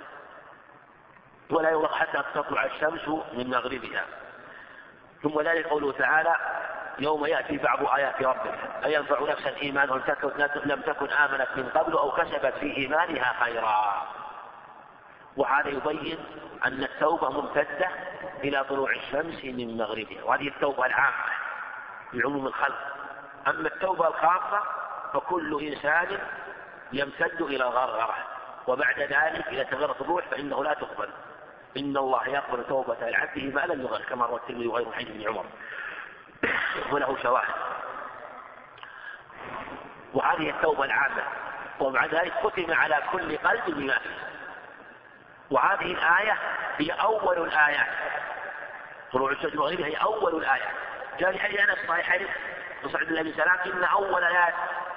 ولا يغلق حتى تطلع الشمس من مغربها. ثم ذلك قوله تعالى يوم يأتي بعض آيات ربك أن ينفع نفسا إيمانها لم تكن آمنت من قبل أو كسبت في إيمانها خيرا. وهذا يبين أن التوبة ممتدة إلى طلوع الشمس من مغربها، وهذه التوبة العامة لعموم الخلق. أما التوبة الخاصة فكل إنسان يمتد إلى غرغرة، وبعد ذلك إذا تغيرت الروح فإنه لا تقبل. إن الله يقبل توبة العبد ما لم يغرر كما روى الترمذي وغيره حديث ابن عمر وله شواهد. وهذه التوبة العامة، ومع ذلك ختم على كل قلب بما فيه. وهذه الآية هي أول الآيات، طلوع الشمس من مغربها هي أول الآيات. جاء في حديث أنس الصحيحين وسعد بن أبي سلام إن أول آيات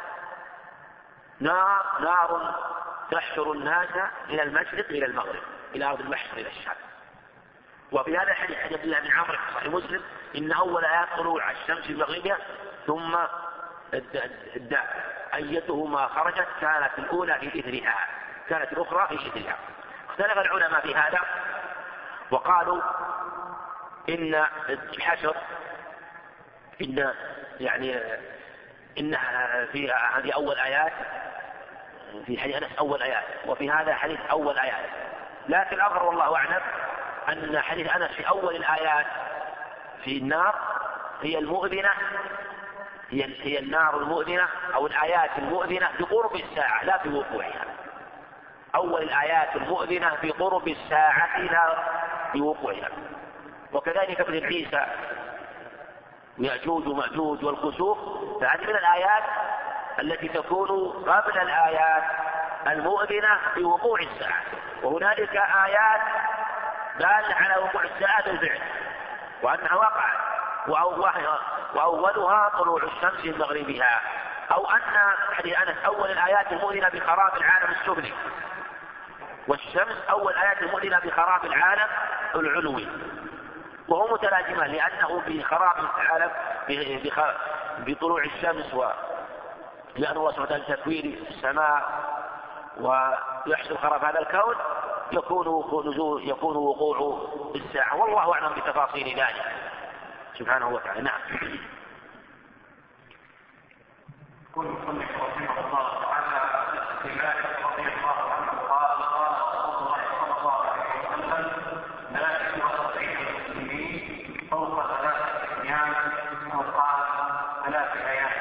نار تحشر الناس إلى المشرق إلى المغرب إلى أرض المحشر إلى الشام. وفي هذا الحديث حديث عبد الله بن عمرو في صحيح مسلم إن أول آيات طلوع الشمس من مغربها ثم الداء أيتهما خرجت كانت الأولى في إثرها كانت الأخرى في إثرها. اختلف العلماء في هذا وقالوا إن الحشر إنها في هذه أول آيات في حديث أنس أول آيات، وفي هذا حديث أول آيات. لكن الأظهر والله أعلم أن حديث أنس في أول الآيات في النار هي المؤذنة، هي النار المؤذنة أو الآيات المؤذنة بقرب الساعة لا بوقوعها. أول الآيات المؤذنة بقرب الساعة لا بوقوعها. وكذلك ابن عيسى يأجوج ومأجوج والكسوف، فهذه من الآيات التي تكون قبل الآيات المؤذنة بوقوع الساعة. وهنالك آيات دالة على وقوع الساعة بالفعل وأنها وقعت، وأولها طلوع الشمس من مغربها، أو أن حديث أنس أول الآيات المؤذنة بخراب العالم السفلي، والشمس أول آيات المؤذنة بخراب العالم العلوي، وهو متلازمان لأنه بخراب العالم بطلوع الشمس لأن الله سبحانه وتعالى تكوير السماء ويحصل خراب هذا الكون يكون وقوع الساعة، والله أعلم بتفاصيل ذلك سبحانه وتعالى. نعم. كل مصنف رحمه الله تعالى في مالك رضي الله عنه قال رسول الله صلى الله عليه وسلم لا يجوز بين المسلمين فوق 3 أيام أو قال 3 أيام.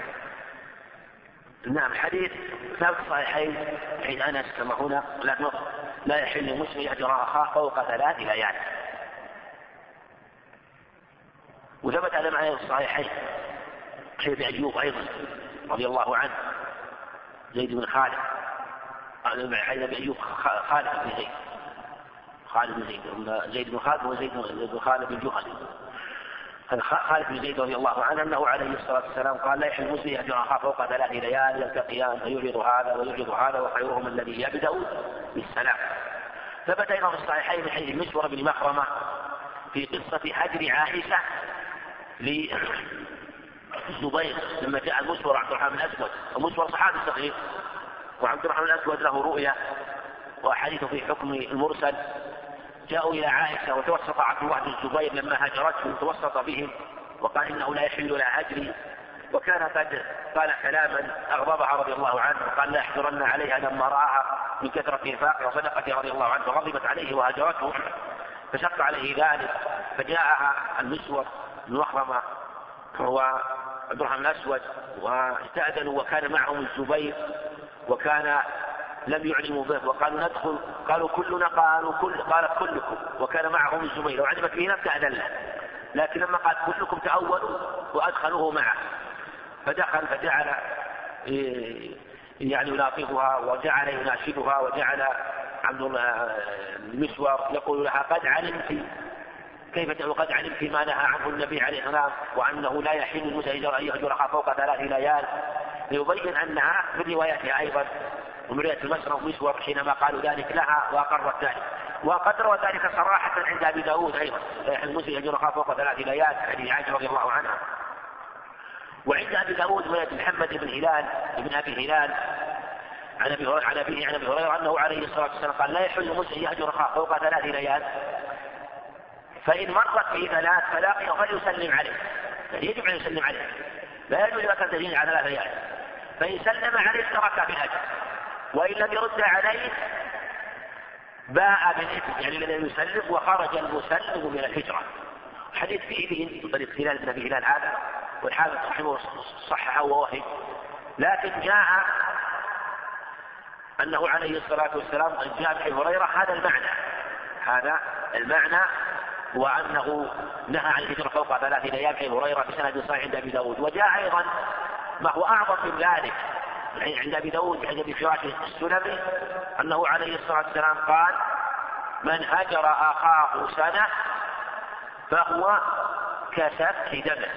نعم. حديث ثابت صحيحين حين أنس كما هنا لا يحل للمسلم يهجر أخاه فوق 3 ليال. وثبت على معنى الصحيحين حديث أيوب أيضا رضي الله عنه زيد بن خالد حديث أيوب خالد بن زيد زيد بن خالد وزيد بن خالد بن جهل. خالد بن زيد رضي الله عنه أنه عليه الصلاة والسلام قال لا يحل المسلم يهجر أخاه فوق 3 ليال يلتقيان فيعرض هذا ويعرض هذا وخيرهم الذي يبدأ بالسلام. ثبت أيضا في الصحيحين من حديث مسور بن مخرمة في قصة حجر عائشة للزبير لما جاء المسور عبد الرحمن الأسود، ومسور صحابي صغير وعبد الرحمن الأسود له رؤيا وحديث في حكم المرسل. جاءوا إلى عائشة وتوسط عبد الله بن الزبير لما هجرته توسط بهم وقال إنه لا يحل لها هجري، وكان قد قال كلاما أغضبها رضي الله عنه وقال لا يحضرن عليها لما رآها من كثرة إنفاقها وصدقته رضي الله عنه وغضبت عليه وهجرته فشق عليه ذلك. فجاءها المسور بن مخرمة عبد الرحمن الأسود واستأذنوا وكان معهم الزبير وكان لم يعلموا به وقالوا ندخل، قالوا كلنا، قال كلكم، وكان معهم الزبير، لو علمت به لم تأذن له، لكن لما قال كلكم تأولوا وأدخلوه معه، فدخل فجعل يعني يلاطفها وجعل يناشدها، وجعل عبد المسور يقول لها قد علمت كيف تقول قد علمت ما نهى عنه النبي عليه السلام وأنه لا يحل المسافر أن يهجرها فوق 3 ليال، ليبين أنها من روايتها أيضا ومن رواية المسور حينما قالوا ذلك لها وأقرت ذلك، وقد روى ذلك صراحة عند أبي داود أيضا لا يحل المسافر أن يهجرها فوق 3 ليال حديث عائشة رضي الله عنها. وعند أبي داود رواية محمد بن أبي هلال عن أبي هريرة أنه عليه الصلاة والسلام قال لا يحل المسلم يهجرها فوق 3 ليال، فإن مرت به 3 فلاقيه فليسلم عليه، يعني يجب أن يسلم عليه، لا يجوز لك أن تزيد على 3 ليال، فإن سلم عليه ترك بالأجر، وإن لم يرد عليه باء بالإثم، يعني الذي يسلم وخرج المسلم من الهجرة. حديث فيه من طريق هلال بن أبي هلال هذا، والحافظ رحمه صححه ووهم، لكن جاء أنه عليه الصلاة والسلام جاء أبي هريرة هذا المعنى وأنه نهى عن الهجرة فوق 3 ليال أبي هريرة بسند صحيح عند أبي داود. وجاء أيضا ما هو أعظم من ذلك عند أبي داود عند أبي فراش السلمي أنه عليه الصلاة والسلام قال من هجر أخاه سنة فهو كسفك دمه،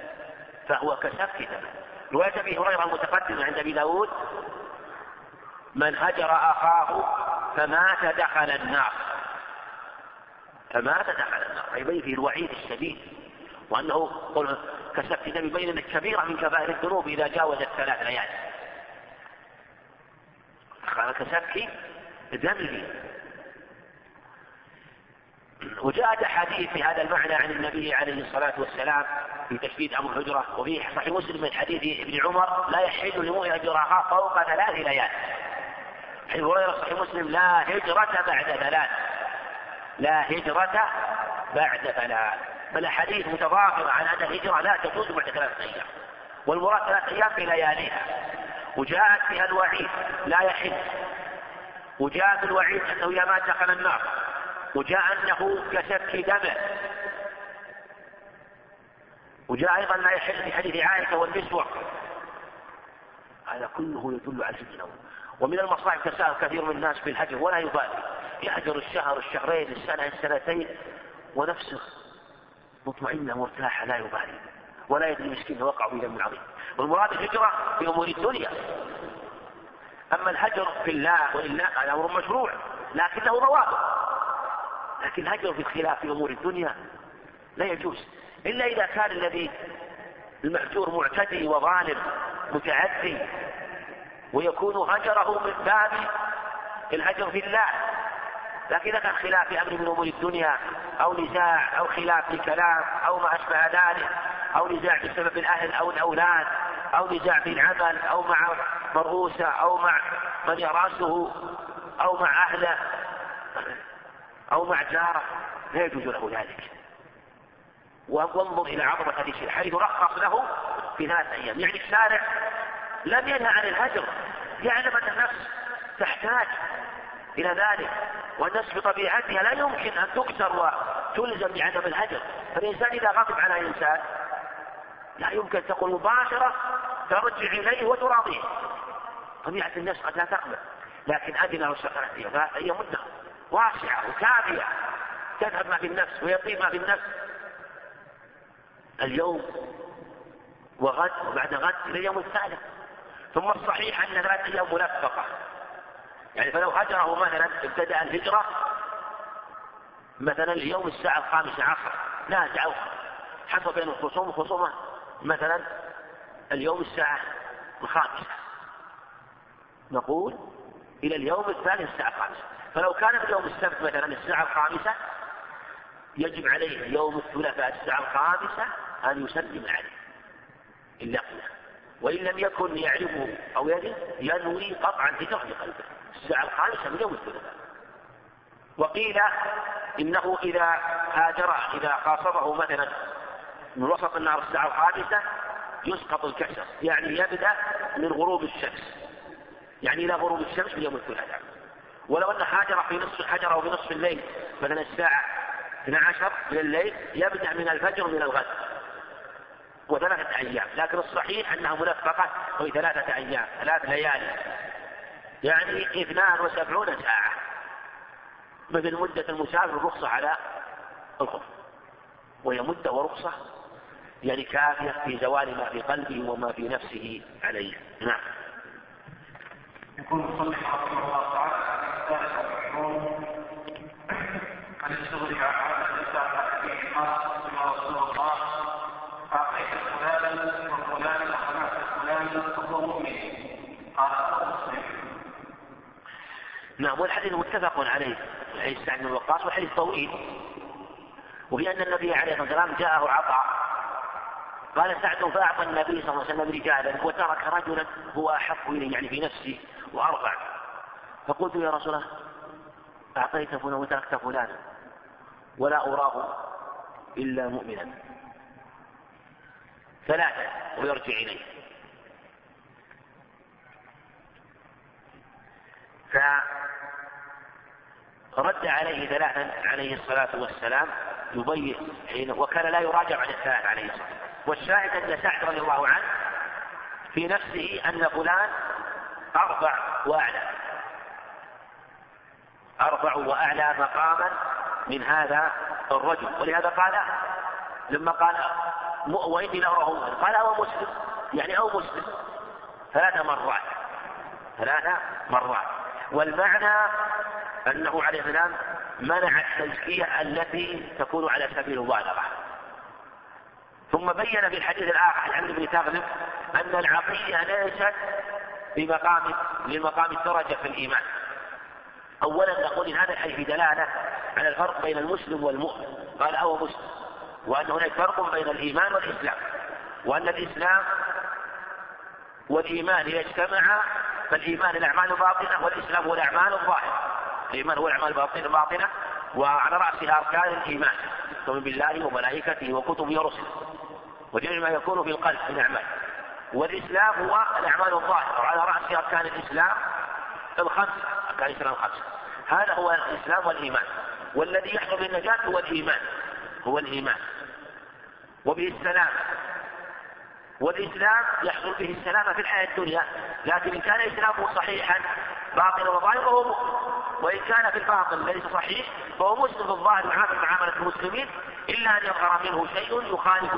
رواية أبي هريرة المتقدمة عند أبي داود من هجر أخاه فمات دخل النار، أي بين فيه الوعيد الشديد، وأنه كسفك دم بين أن كبيرة من كبائر الذنوب إذا جاوزت 3 ليال، قال كسفك دمه. وجاءت حديث في هذا المعنى عن النبي عليه الصلاة والسلام في تشديد أمر الهجرة، وفي صحيح مسلم من حديث ابن عمر لا يحل لمؤمن يهجر أخاه فوق 3 ليال. حديث هريرة صحيح مسلم لا هجرة بعد 3، فالأحاديث متضافرة عن أن الهجرة لا تجوز بعد 3 أيام، والمراد 3 أيام في لياليها، وجاءت فيها الوعيد لا يحل، وجاء في الوعيد أنه إذا مات دخل النار، وجاء أنه كسفك دمه، وجاء أيضا لا يحل في حديث عائشة والنسوة. هذا كله يدل على الفتنة. ومن المصائب تساهل كثير من الناس بالهجر ولا يبالي، يهجر الشهر الشهرين السنة السنتين ونفسه مطمئنة مرتاحة لا يبالي ولا يدري مسكين وقع في ذنب عظيم. والمراد الهجرة في أمور الدنيا، أما الهجر في الله ولله هذا أمر مشروع لكنه ضوابط، لكن الهجر في الخلاف في أمور الدنيا لا يجوز إلا إذا كان الذي المهجور معتدي وظالم متعدي، ويكون هجره من باب الهجر في الله. لكن إذا كان خلاف في أمر من أمور الدنيا أو نزاع أو خلاف في كلام أو ما أشبه ذلك، أو نزاع بسبب الأهل أو الأولاد، أو نزاع في العمل أو مع مرؤوسه أو مع من يراسه أو مع أهله أو مع جاره، لا يجوز له ذلك. وانظر إلى عظمة هذه الشيء حيث رخص له في 3 أيام، يعني الشارع لم ينهى عن الهجر، يعلم أن النفس تحتاج إلى ذلك، والنفس بطبيعتها لا يمكن أن تكسر وتلزم بعدم الهجر. فالإنسان إذا غضب على إنسان لا يمكن تقول مباشرة ترجع إليه وتراضيه، طبيعة النفس قد لا تقبل، لكن أدنى له 3 أيام مدة واسعة وكافية تذهب ما في النفس ويطيب ما في النفس اليوم وغد وبعد غد إلى اليوم الثالث. ثم الصحيح أن 3 أيام ملفقة، يعني فلو هجره مثلا ابتدأ الهجرة مثلا اليوم الساعة 5 عصر نازع حصل بين الخصوم وخصومه مثلا اليوم الساعة 5، نقول إلى اليوم الثالث الساعة 5. فلو كان في اليوم السبت مثلا الساعة 5 يجب عليه يوم الثلاثاء الساعة 5 أن يسلم عليه إن لقيه، وإن لم يكن يعرفه أو ينوي قطعا هجرة في قلبه الساعة 5 من يوم الثلاثاء. وقيل إنه إذا هاجر إذا خاصمه مثلا من وسط النهار الساعة 5 يسقط الكسر، يعني يبدأ من غروب الشمس، يعني إلى غروب الشمس في يوم الثلاثاء. ولو أن حجر في نصف الليل مثلا الساعة 12 من الليل يبدأ من الفجر من الغد وثلاثة أيام، لكن الصحيح أنها ملفقة في 3 أيام 3 ليالي، يعني 72 ساعة، مثل مدة المسافر الرخصة على الخف، وهي مدة ورخصة يعني كافية في زوال ما في قلبه وما في نفسه عليه. نعم. يكون مصنف رحمه الله تعالى الثالث والعشرون عن الزهري عن عائشة التي قالت يا رسول الله أعطيت فلانا وفلانا ومنعت فلانا فهو مؤمن، قال مسلم. نعم. والحديث متفق عليه، حديث سعد بن وقاص، وحديث طويل، وفي أن النبي عليه الصلاة والسلام جاءه عطاء، قال سعد فأعطى النبي صلى الله عليه وسلم رجالا وترك رجلا هو أحق إليه يعني في نفسي وأرفع، فقلت يا رسول الله أعطيت فلان وتركت فلانا ولا أراه إلا مؤمنا، 3 ويرجع إليه. فرد عليه 3 عليه الصلاة والسلام يبين، وكان لا يراجع عن 3 عليه الصلاة والسلام. والشاهد أن سعد رضي الله عنه في نفسه أن فلان أرفع وأعلى مقاما من هذا الرجل، ولهذا قال لما قال وإني لأراه قال أو مسلم، يعني أو مسلم 3 مرات. والمعنى أنه عليه السلام منع التزكية التي تكون على سبيل المبالغة. ثم بين في الحديث الآخر عن عمرو بن تغلب أن العطية ليست لمقام الدرجة في الإيمان. أولا نقول إن هذا الحديث دلالة على الفرق بين المسلم والمؤمن، قال أو مسلم، وأن هناك فرق بين الإيمان والإسلام، وأن الإسلام والإيمان إذا اجتمعا فالإيمان الأعمال الباطنة والإسلام هو الأعمال الظاهرة. الإيمان هو الأعمال الباطنة وعلى رأسها أركان الإيمان تؤمن بالله وملائكته وكتبه ورسله وجميع ما يكون في القلب من أعمال، والإسلام هو الأعمال الظاهرة وعلى رأس أركان الإسلام أركان الإسلام 5. هذا هو الإسلام والإيمان، والذي يحصل بالنجاة هو الإيمان وبه السلام. والإسلام يحصل به السلامة في الحياة الدنيا، لكن إن كان إسلامه صحيحا باطنا وظاهرا فهو مؤمن، وإن كان في الباطن ليس صحيح فهو مسلم في الظاهر وعامل معاملة المسلمين، إلا أن يظهر منه شيء يخالف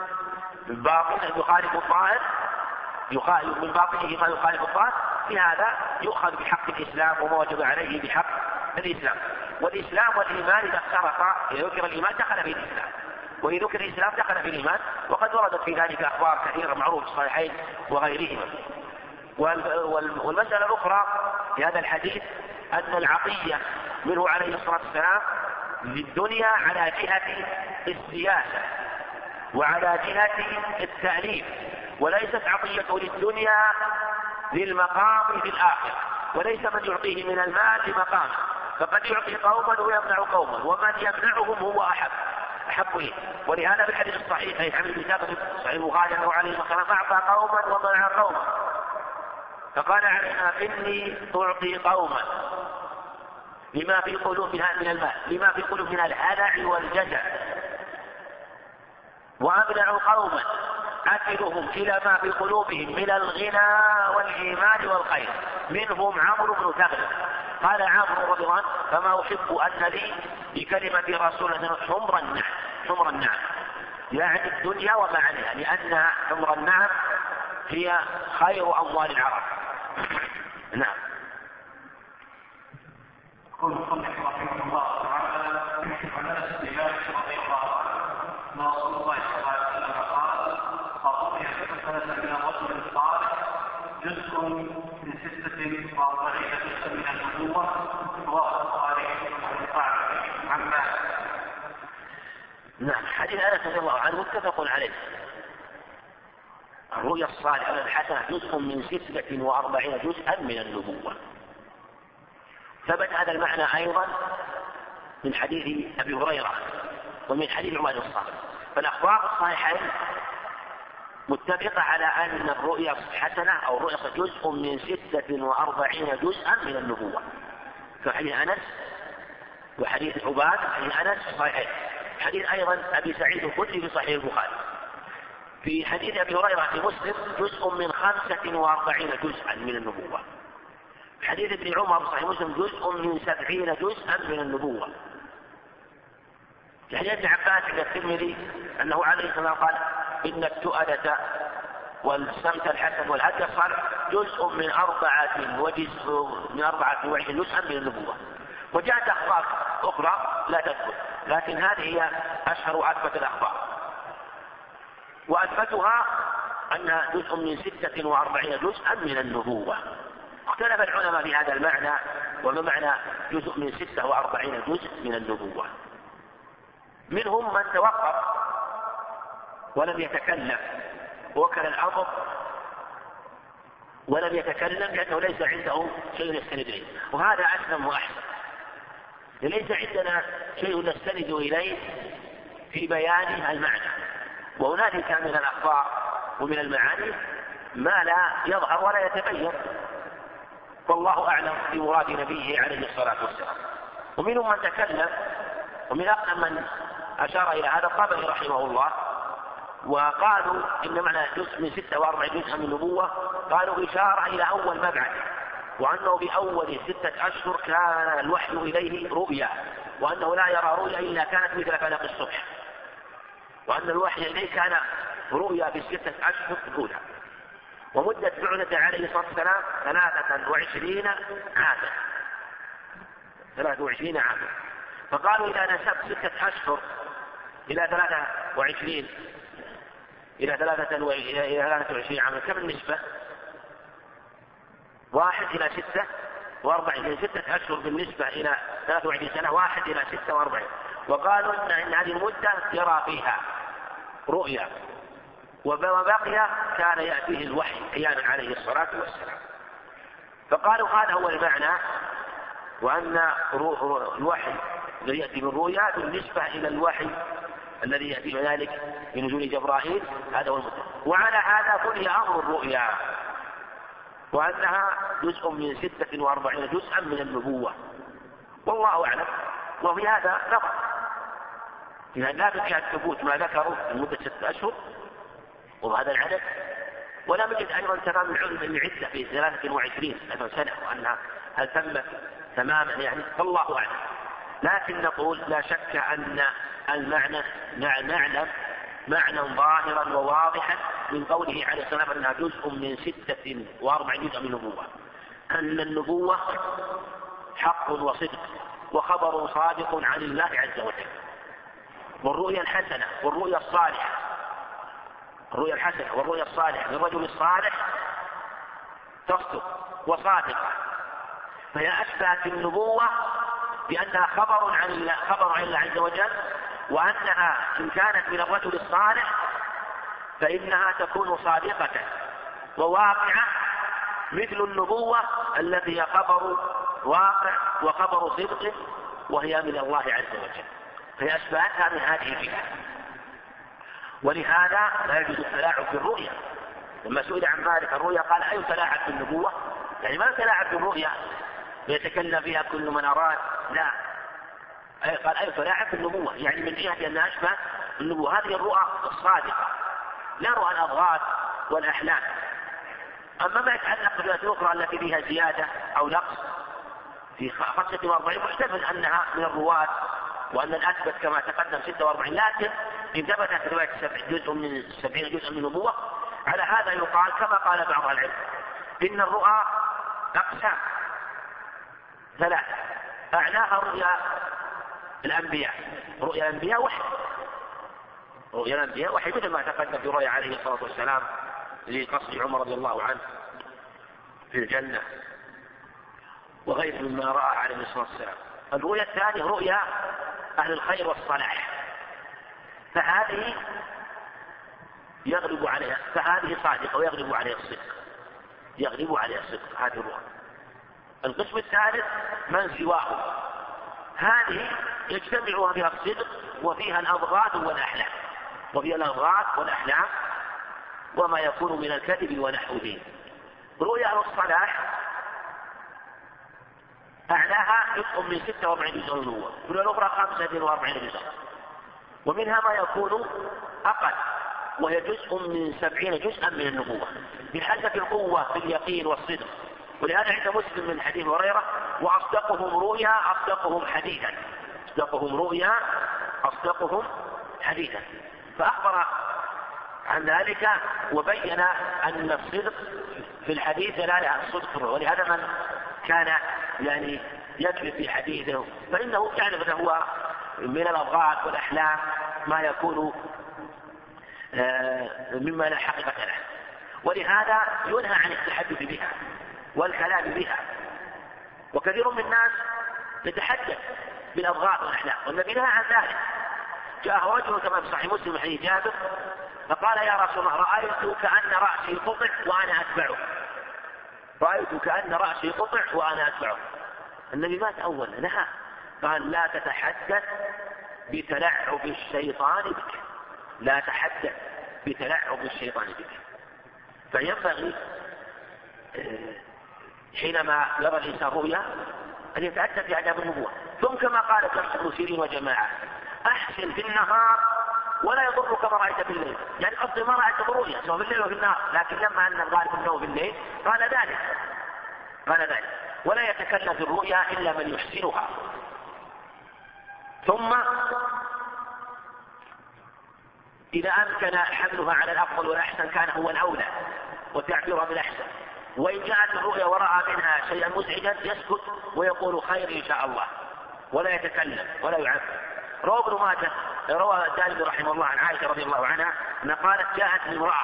الظاهر، من باطنه ما يخالف الظاهر، في هذا يؤخذ بحق الإسلام وما وجب عليه بحق الإسلام. والإسلام والإيمان إذا افترقا، إذا ذكر الإيمان دخل في الإسلام، وإذا ذكر الإسلام دخل في الإيمان، وقد وردت في ذلك أخبار كثيرة معروفة في الصحيحين وغيرهما. والمسألة الأخرى في هذا الحديث أن العطية منه عليه الصلاة والسلام للدنيا على جهة السياسة وعلى جهة التأليف، وليست عطيته للدنيا للمقام في الآخرة، وليس من يعطيه من المال لمقام، فقد يعطي قوما ويمنع قوما، ومن يمنعهم هو أحب إليه. ولهذا في الحديث الصحيح حديث عمرو بن ثابت صحيح البخاري أنه عليه الصلاة والسلام أعطى قوما ومنع قوما، فقال علينا إني أعطي قوما لما في قلوبها من المال، لما في قلوبنا الهلع والجزع، وأمنع قوما أكلهم إلى ما في قلوبهم من الغنى والإيمان والخير، منهم عمرو بن ثغلب. قال عمرو رضي الله عنه فما أحب أن لي بكلمة رسول الله حمر النعم، يعني الدنيا وما عليها، لأن حمر النعم هي خير أموال العرب. نعم. يقول المصنف رحمه الله تعالى عن انس بن مالك رضي الله عنه ان رسول الله صلى الله عليه وسلم قال اعطي حسنه من الرجل الصالح جزء من 46 جزءا من النبوه، رواه البخاري عن مالك. نعم. حديث انس رضي الله عنه متفق عليه. الرؤيا الصالحة الحسنة جزء من 46 جزءا من النبوة. ثبت هذا المعنى أيضا من حديث أبي هريرة ومن حديث عمر الصالح. فالأخبار الصحيحين متفقة على أن الرؤيا الحسنة أو الرؤيا جزء من 46 جزءا من النبوة. فحديث أنس وحديث عباد حديث أنس صحيح، حديث أيضا أبي سعيد الخدري في صحيح البخاري. في حديث أبي هريرة في مسلم جزء من 45 جزءا من النبوة. حديث ابن عمر صحيح مسلم جزء من 70 جزءا من النبوة. في حديث ابن عباس عند الترمذي أنه عليه السلام قال إن التؤدة والسمت الحسن والهدي الصالح جزء من 24 جزءا من النبوة. وجاءت أخبار أخرى لا تثبت، لكن هذه هي أشهر وأثبت الأخبار، وأثبتها أنها جزء من 46 جزءا من النبوة. اختلف العلماء في هذا المعنى، وما معنى جزء من 46 جزء من النبوة. منهم من توقف ولم يتكلم وكل الأمر ولم يتكلم لأنه ليس عنده شيء يستند إليه، وهذا أسلم وأحسن. ليس عندنا شيء نستند إليه في بيان المعنى، وهنالك من الأخبار ومن المعاني ما لا يظهر ولا يتبين، والله أعلم بمراد نبيه عليه الصلاة والسلام. ومنهم من تكلم، ومن أقدم من أشار إلى هذا الطبري رحمه الله، وقالوا إن معنى جزء من 46 جزءا من النبوة قالوا إشارة إلى أول مبعث، وأنه بأول 6 أشهر كان الوحي إليه رؤيا، وأنه لا يرى رؤيا إلا كانت مثل فلق الصبح، وأن الوحي إليه كان رؤيا ب6 أشهر الأولى. ومدة بعثته عليه الصلاة والسلام 23 عاما 23 عاما. فقالوا إذا نسبت 6 أشهر إلى 23 إلى 23 عاما كم النسبة؟ 1 إلى 46، 6 أشهر بالنسبة إلى 23 سنة 1 إلى 46. وقالوا إن هذه المدة يرى فيها رؤيا، وما بقي كان يأتيه الوحي أحيانا عليه الصلاة والسلام. فقالوا هذا هو المعنى، وأن الوحي الذي يأتي بالرؤيا بالنسبة إلى الوحي الذي يأتي بذلك من نزول جبرائيل، هذا هو المدة. وعلى هذا بني أمر الرؤيا، وأنها جزء من 46 جزءا من النبوة، والله أعلم. وفي هذا نظر، إذا لا بقي الثبوت ما ذكروا لمدة 6 أشهر وهذا العدد، ولا نجد أيضا تمام العلم العدة في 23 سنة، وأنها هل تمت تماما يعني، فالله أعلم. لكن نقول لا شك أن المعنى نعلم معنى ظاهرا وواضحا من قوله عليه الصلاة والسلام أنها جزء من 46 جزء من النبوة، أن النبوة حق وصدق وخبر صادق عن الله عز وجل. والرؤيا الحسنة والرؤيا الصالحة، الرؤيا الحسنة والرؤيا الصالحة للرجل الصالح تصدق وصادقة، فهي أشبهت النبوة بأنها خبر عن الله عز وجل، وأنها إن كانت من الرجل الصالح فإنها تكون صادقة وواقعة مثل النبوة التي هي خبر واقع وخبر صدق، وهي من الله عز وجل، فهي أشبهتها من هذه الجهة. ولهذا لا يجوز التلاعب بالرؤيا. لما سئل عن مالك الرؤيا قال أي تلاعب بالنبوة؟ يعني ما تلاعب بالرؤيا يتكلم فيها كل من أراد، لا، قال أي تلاعب بالنبوة، يعني من جهة أنها أشبه النبوة. هذه الرؤى الصادقة، لا رؤى الأضغاث والأحلام. أما ما يتعلق بالرؤيا الأخرى التي فيها زيادة أو نقص في 45 محتمل أنها من الرواة، وأن الأثبت كما تقدم 46، لكن إن ثبتت رواية جزء من 70 جزء من النبوة، على هذا يقال كما قال بعض العلم إن الرؤى أقسام 3، أعلاها رؤيا الأنبياء. رؤيا الأنبياء وحي، رؤيا الأنبياء وحي، مثل ما تقدم في رؤيا عليه الصلاة والسلام لقصر عمر رضي الله عنه في الجنة وغير مما رأى عليه الصلاة والسلام. الرؤيا الثانية رؤيا أهل الخير والصلاح، فهذه يغلب عليها، فهذه صادقة ويغلب عليها الصدق، يغلب عليها الصدق هذه الرؤيا. القسم الثالث من سواه، هذه يجتمع فيها الصدق وفيها الأضغاث والأحلام، وفيها الأضغاث والأحلام وما يكون من الكذب ونحوه. رؤيا الصلاح أعلاها جزء من 46 جزء النبوة، والرؤيا الأخرى 45 جزء، ومنها ما يكون أقل وهي جزء من 70 جزءا من النبوة بحسب القوة في اليقين والصدق. ولهذا عند مسلم من حديث هريرة: وأصدقهم رؤيا أصدقهم حديثا. أصدقهم رؤيا أصدقهم حديثا. فأخبر عن ذلك وبين أن الصدق في الحديث دلالة على الصدق، ولهذا من كان يكذب في حديثه فإنه يعلم أنه هو من الأضغاث والأحلام ما يكون مما لا حقيقة له، ولهذا ينهى عن التحدث بها والكلام بها. وكثير من الناس يتحدث بالأضغاث والأحلام، والنبي نهى عن ذلك. جاء رجل كما في صحيح مسلم حديث جابر فقال: يا رسول الله، رأيت كأن رأسي قطع وأنا أتبعه. رأيت كأن رأسي قطع وأنا أتبعه. النبي ما تأول، نهى، قال: لا تتحدث بتلعب الشيطان بك. لا تحدث بتلعب الشيطان بك. فينبغي حينما يرى الإنسان رؤيا أن يتأدب بآداب النبوة. ثم كما قال ابن سيرين وجماعة: أحسن في النهار ولا يضرك ما رأيت في الليل. يعني قصدي ما رأيت برؤيا سواء في الليل وفي النهار، لكن لما أن الغالب أنه في الليل قال ذلك. ولا يتكلم في الرؤيا إلا من يحسنها. ثم إذا أمكن حملها على الأفضل والأحسن كان هو الأولى وتعبيرها بالأحسن. وإن جاءت الرؤيا ورأى منها شيئا مزعجا يسكت ويقول: خير إن شاء الله، ولا يتكلم ولا يعبر. روى ابن ماجه، روى الدارمي رحمه الله عن عائشة رضي الله عنها أن قالت: جاءت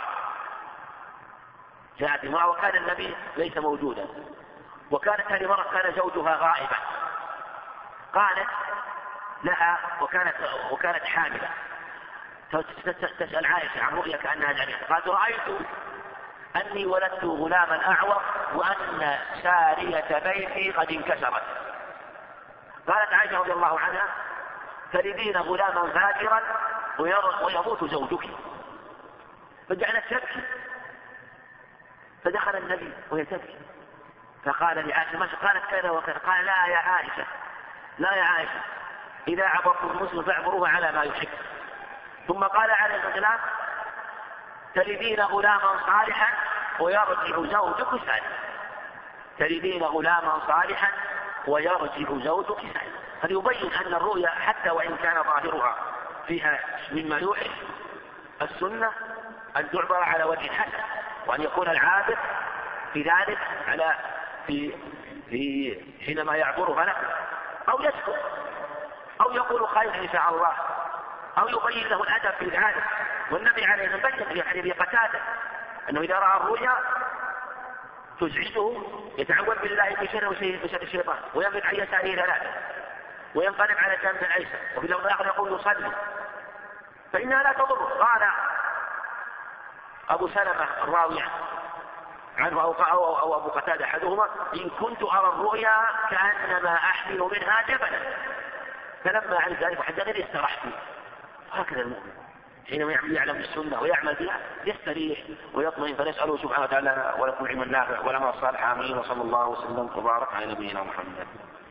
امرأة وكان النبي ليس موجودا، وكانت هذه المرأة كان زوجها غائبا. قالت لها وكانت حاملة، تسأل عائشة عن رؤيا كأنها جنين. قالت: رأيت أني ولدت غلاما أعور وأن سارية بيتي قد انكسرت. قالت عائشة رضي الله عنها: تلدين غلاما فاجرا ويموت زوجك. فجعلت تبكي، فدخل النبي وهي تبكي فقال لعائشة: ما قالت كذا وكذا. قال: لا يا عائشة، إذا عبرتم المسلم فاعبروه على ما يحب. ثم قال عليه السلام: تلدين غلاما صالحا ويرجع زوجك سالما. تلدين غلاما صالحا ويرجع زوجك سالما. هذا يبين أن الرؤيا حتى وإن كان ظاهرها فيها مما يوحي السنة أن تعبر على وجه حسن، وأن يكون العابر في ذلك في حينما يعبرها له، أو يسكت أو يقول: خير إن شاء الله، أو يبين له الأدب في ذلك. والنبي عليه الصلاة والسلام بين في حديث قتادة أنه إذا رأى الرؤيا تزعجه يتعوذ بالله من شر الشيطان وينفق عن يساره ثلاثة وينقلب على جنب الأيسر، وفي اللفظ الآخر يقول: يصلي فإنها لا تضر. قال أبو سلمة الراوي عنه أو أبو قتادة أحدهما: إن كنت أرى الرؤيا كأنما أحمل منها جبلا، فلما علم ذلك وحدثني استرحت. هكذا المؤمن حينما يعلم السنة ويعمل بها يستريح ويطمئن. فنسأله سبحانه وتعالى ولكم علما نافع ولنا الصالح. آمين. وصلى الله وسلم وبارك على نبينا محمد.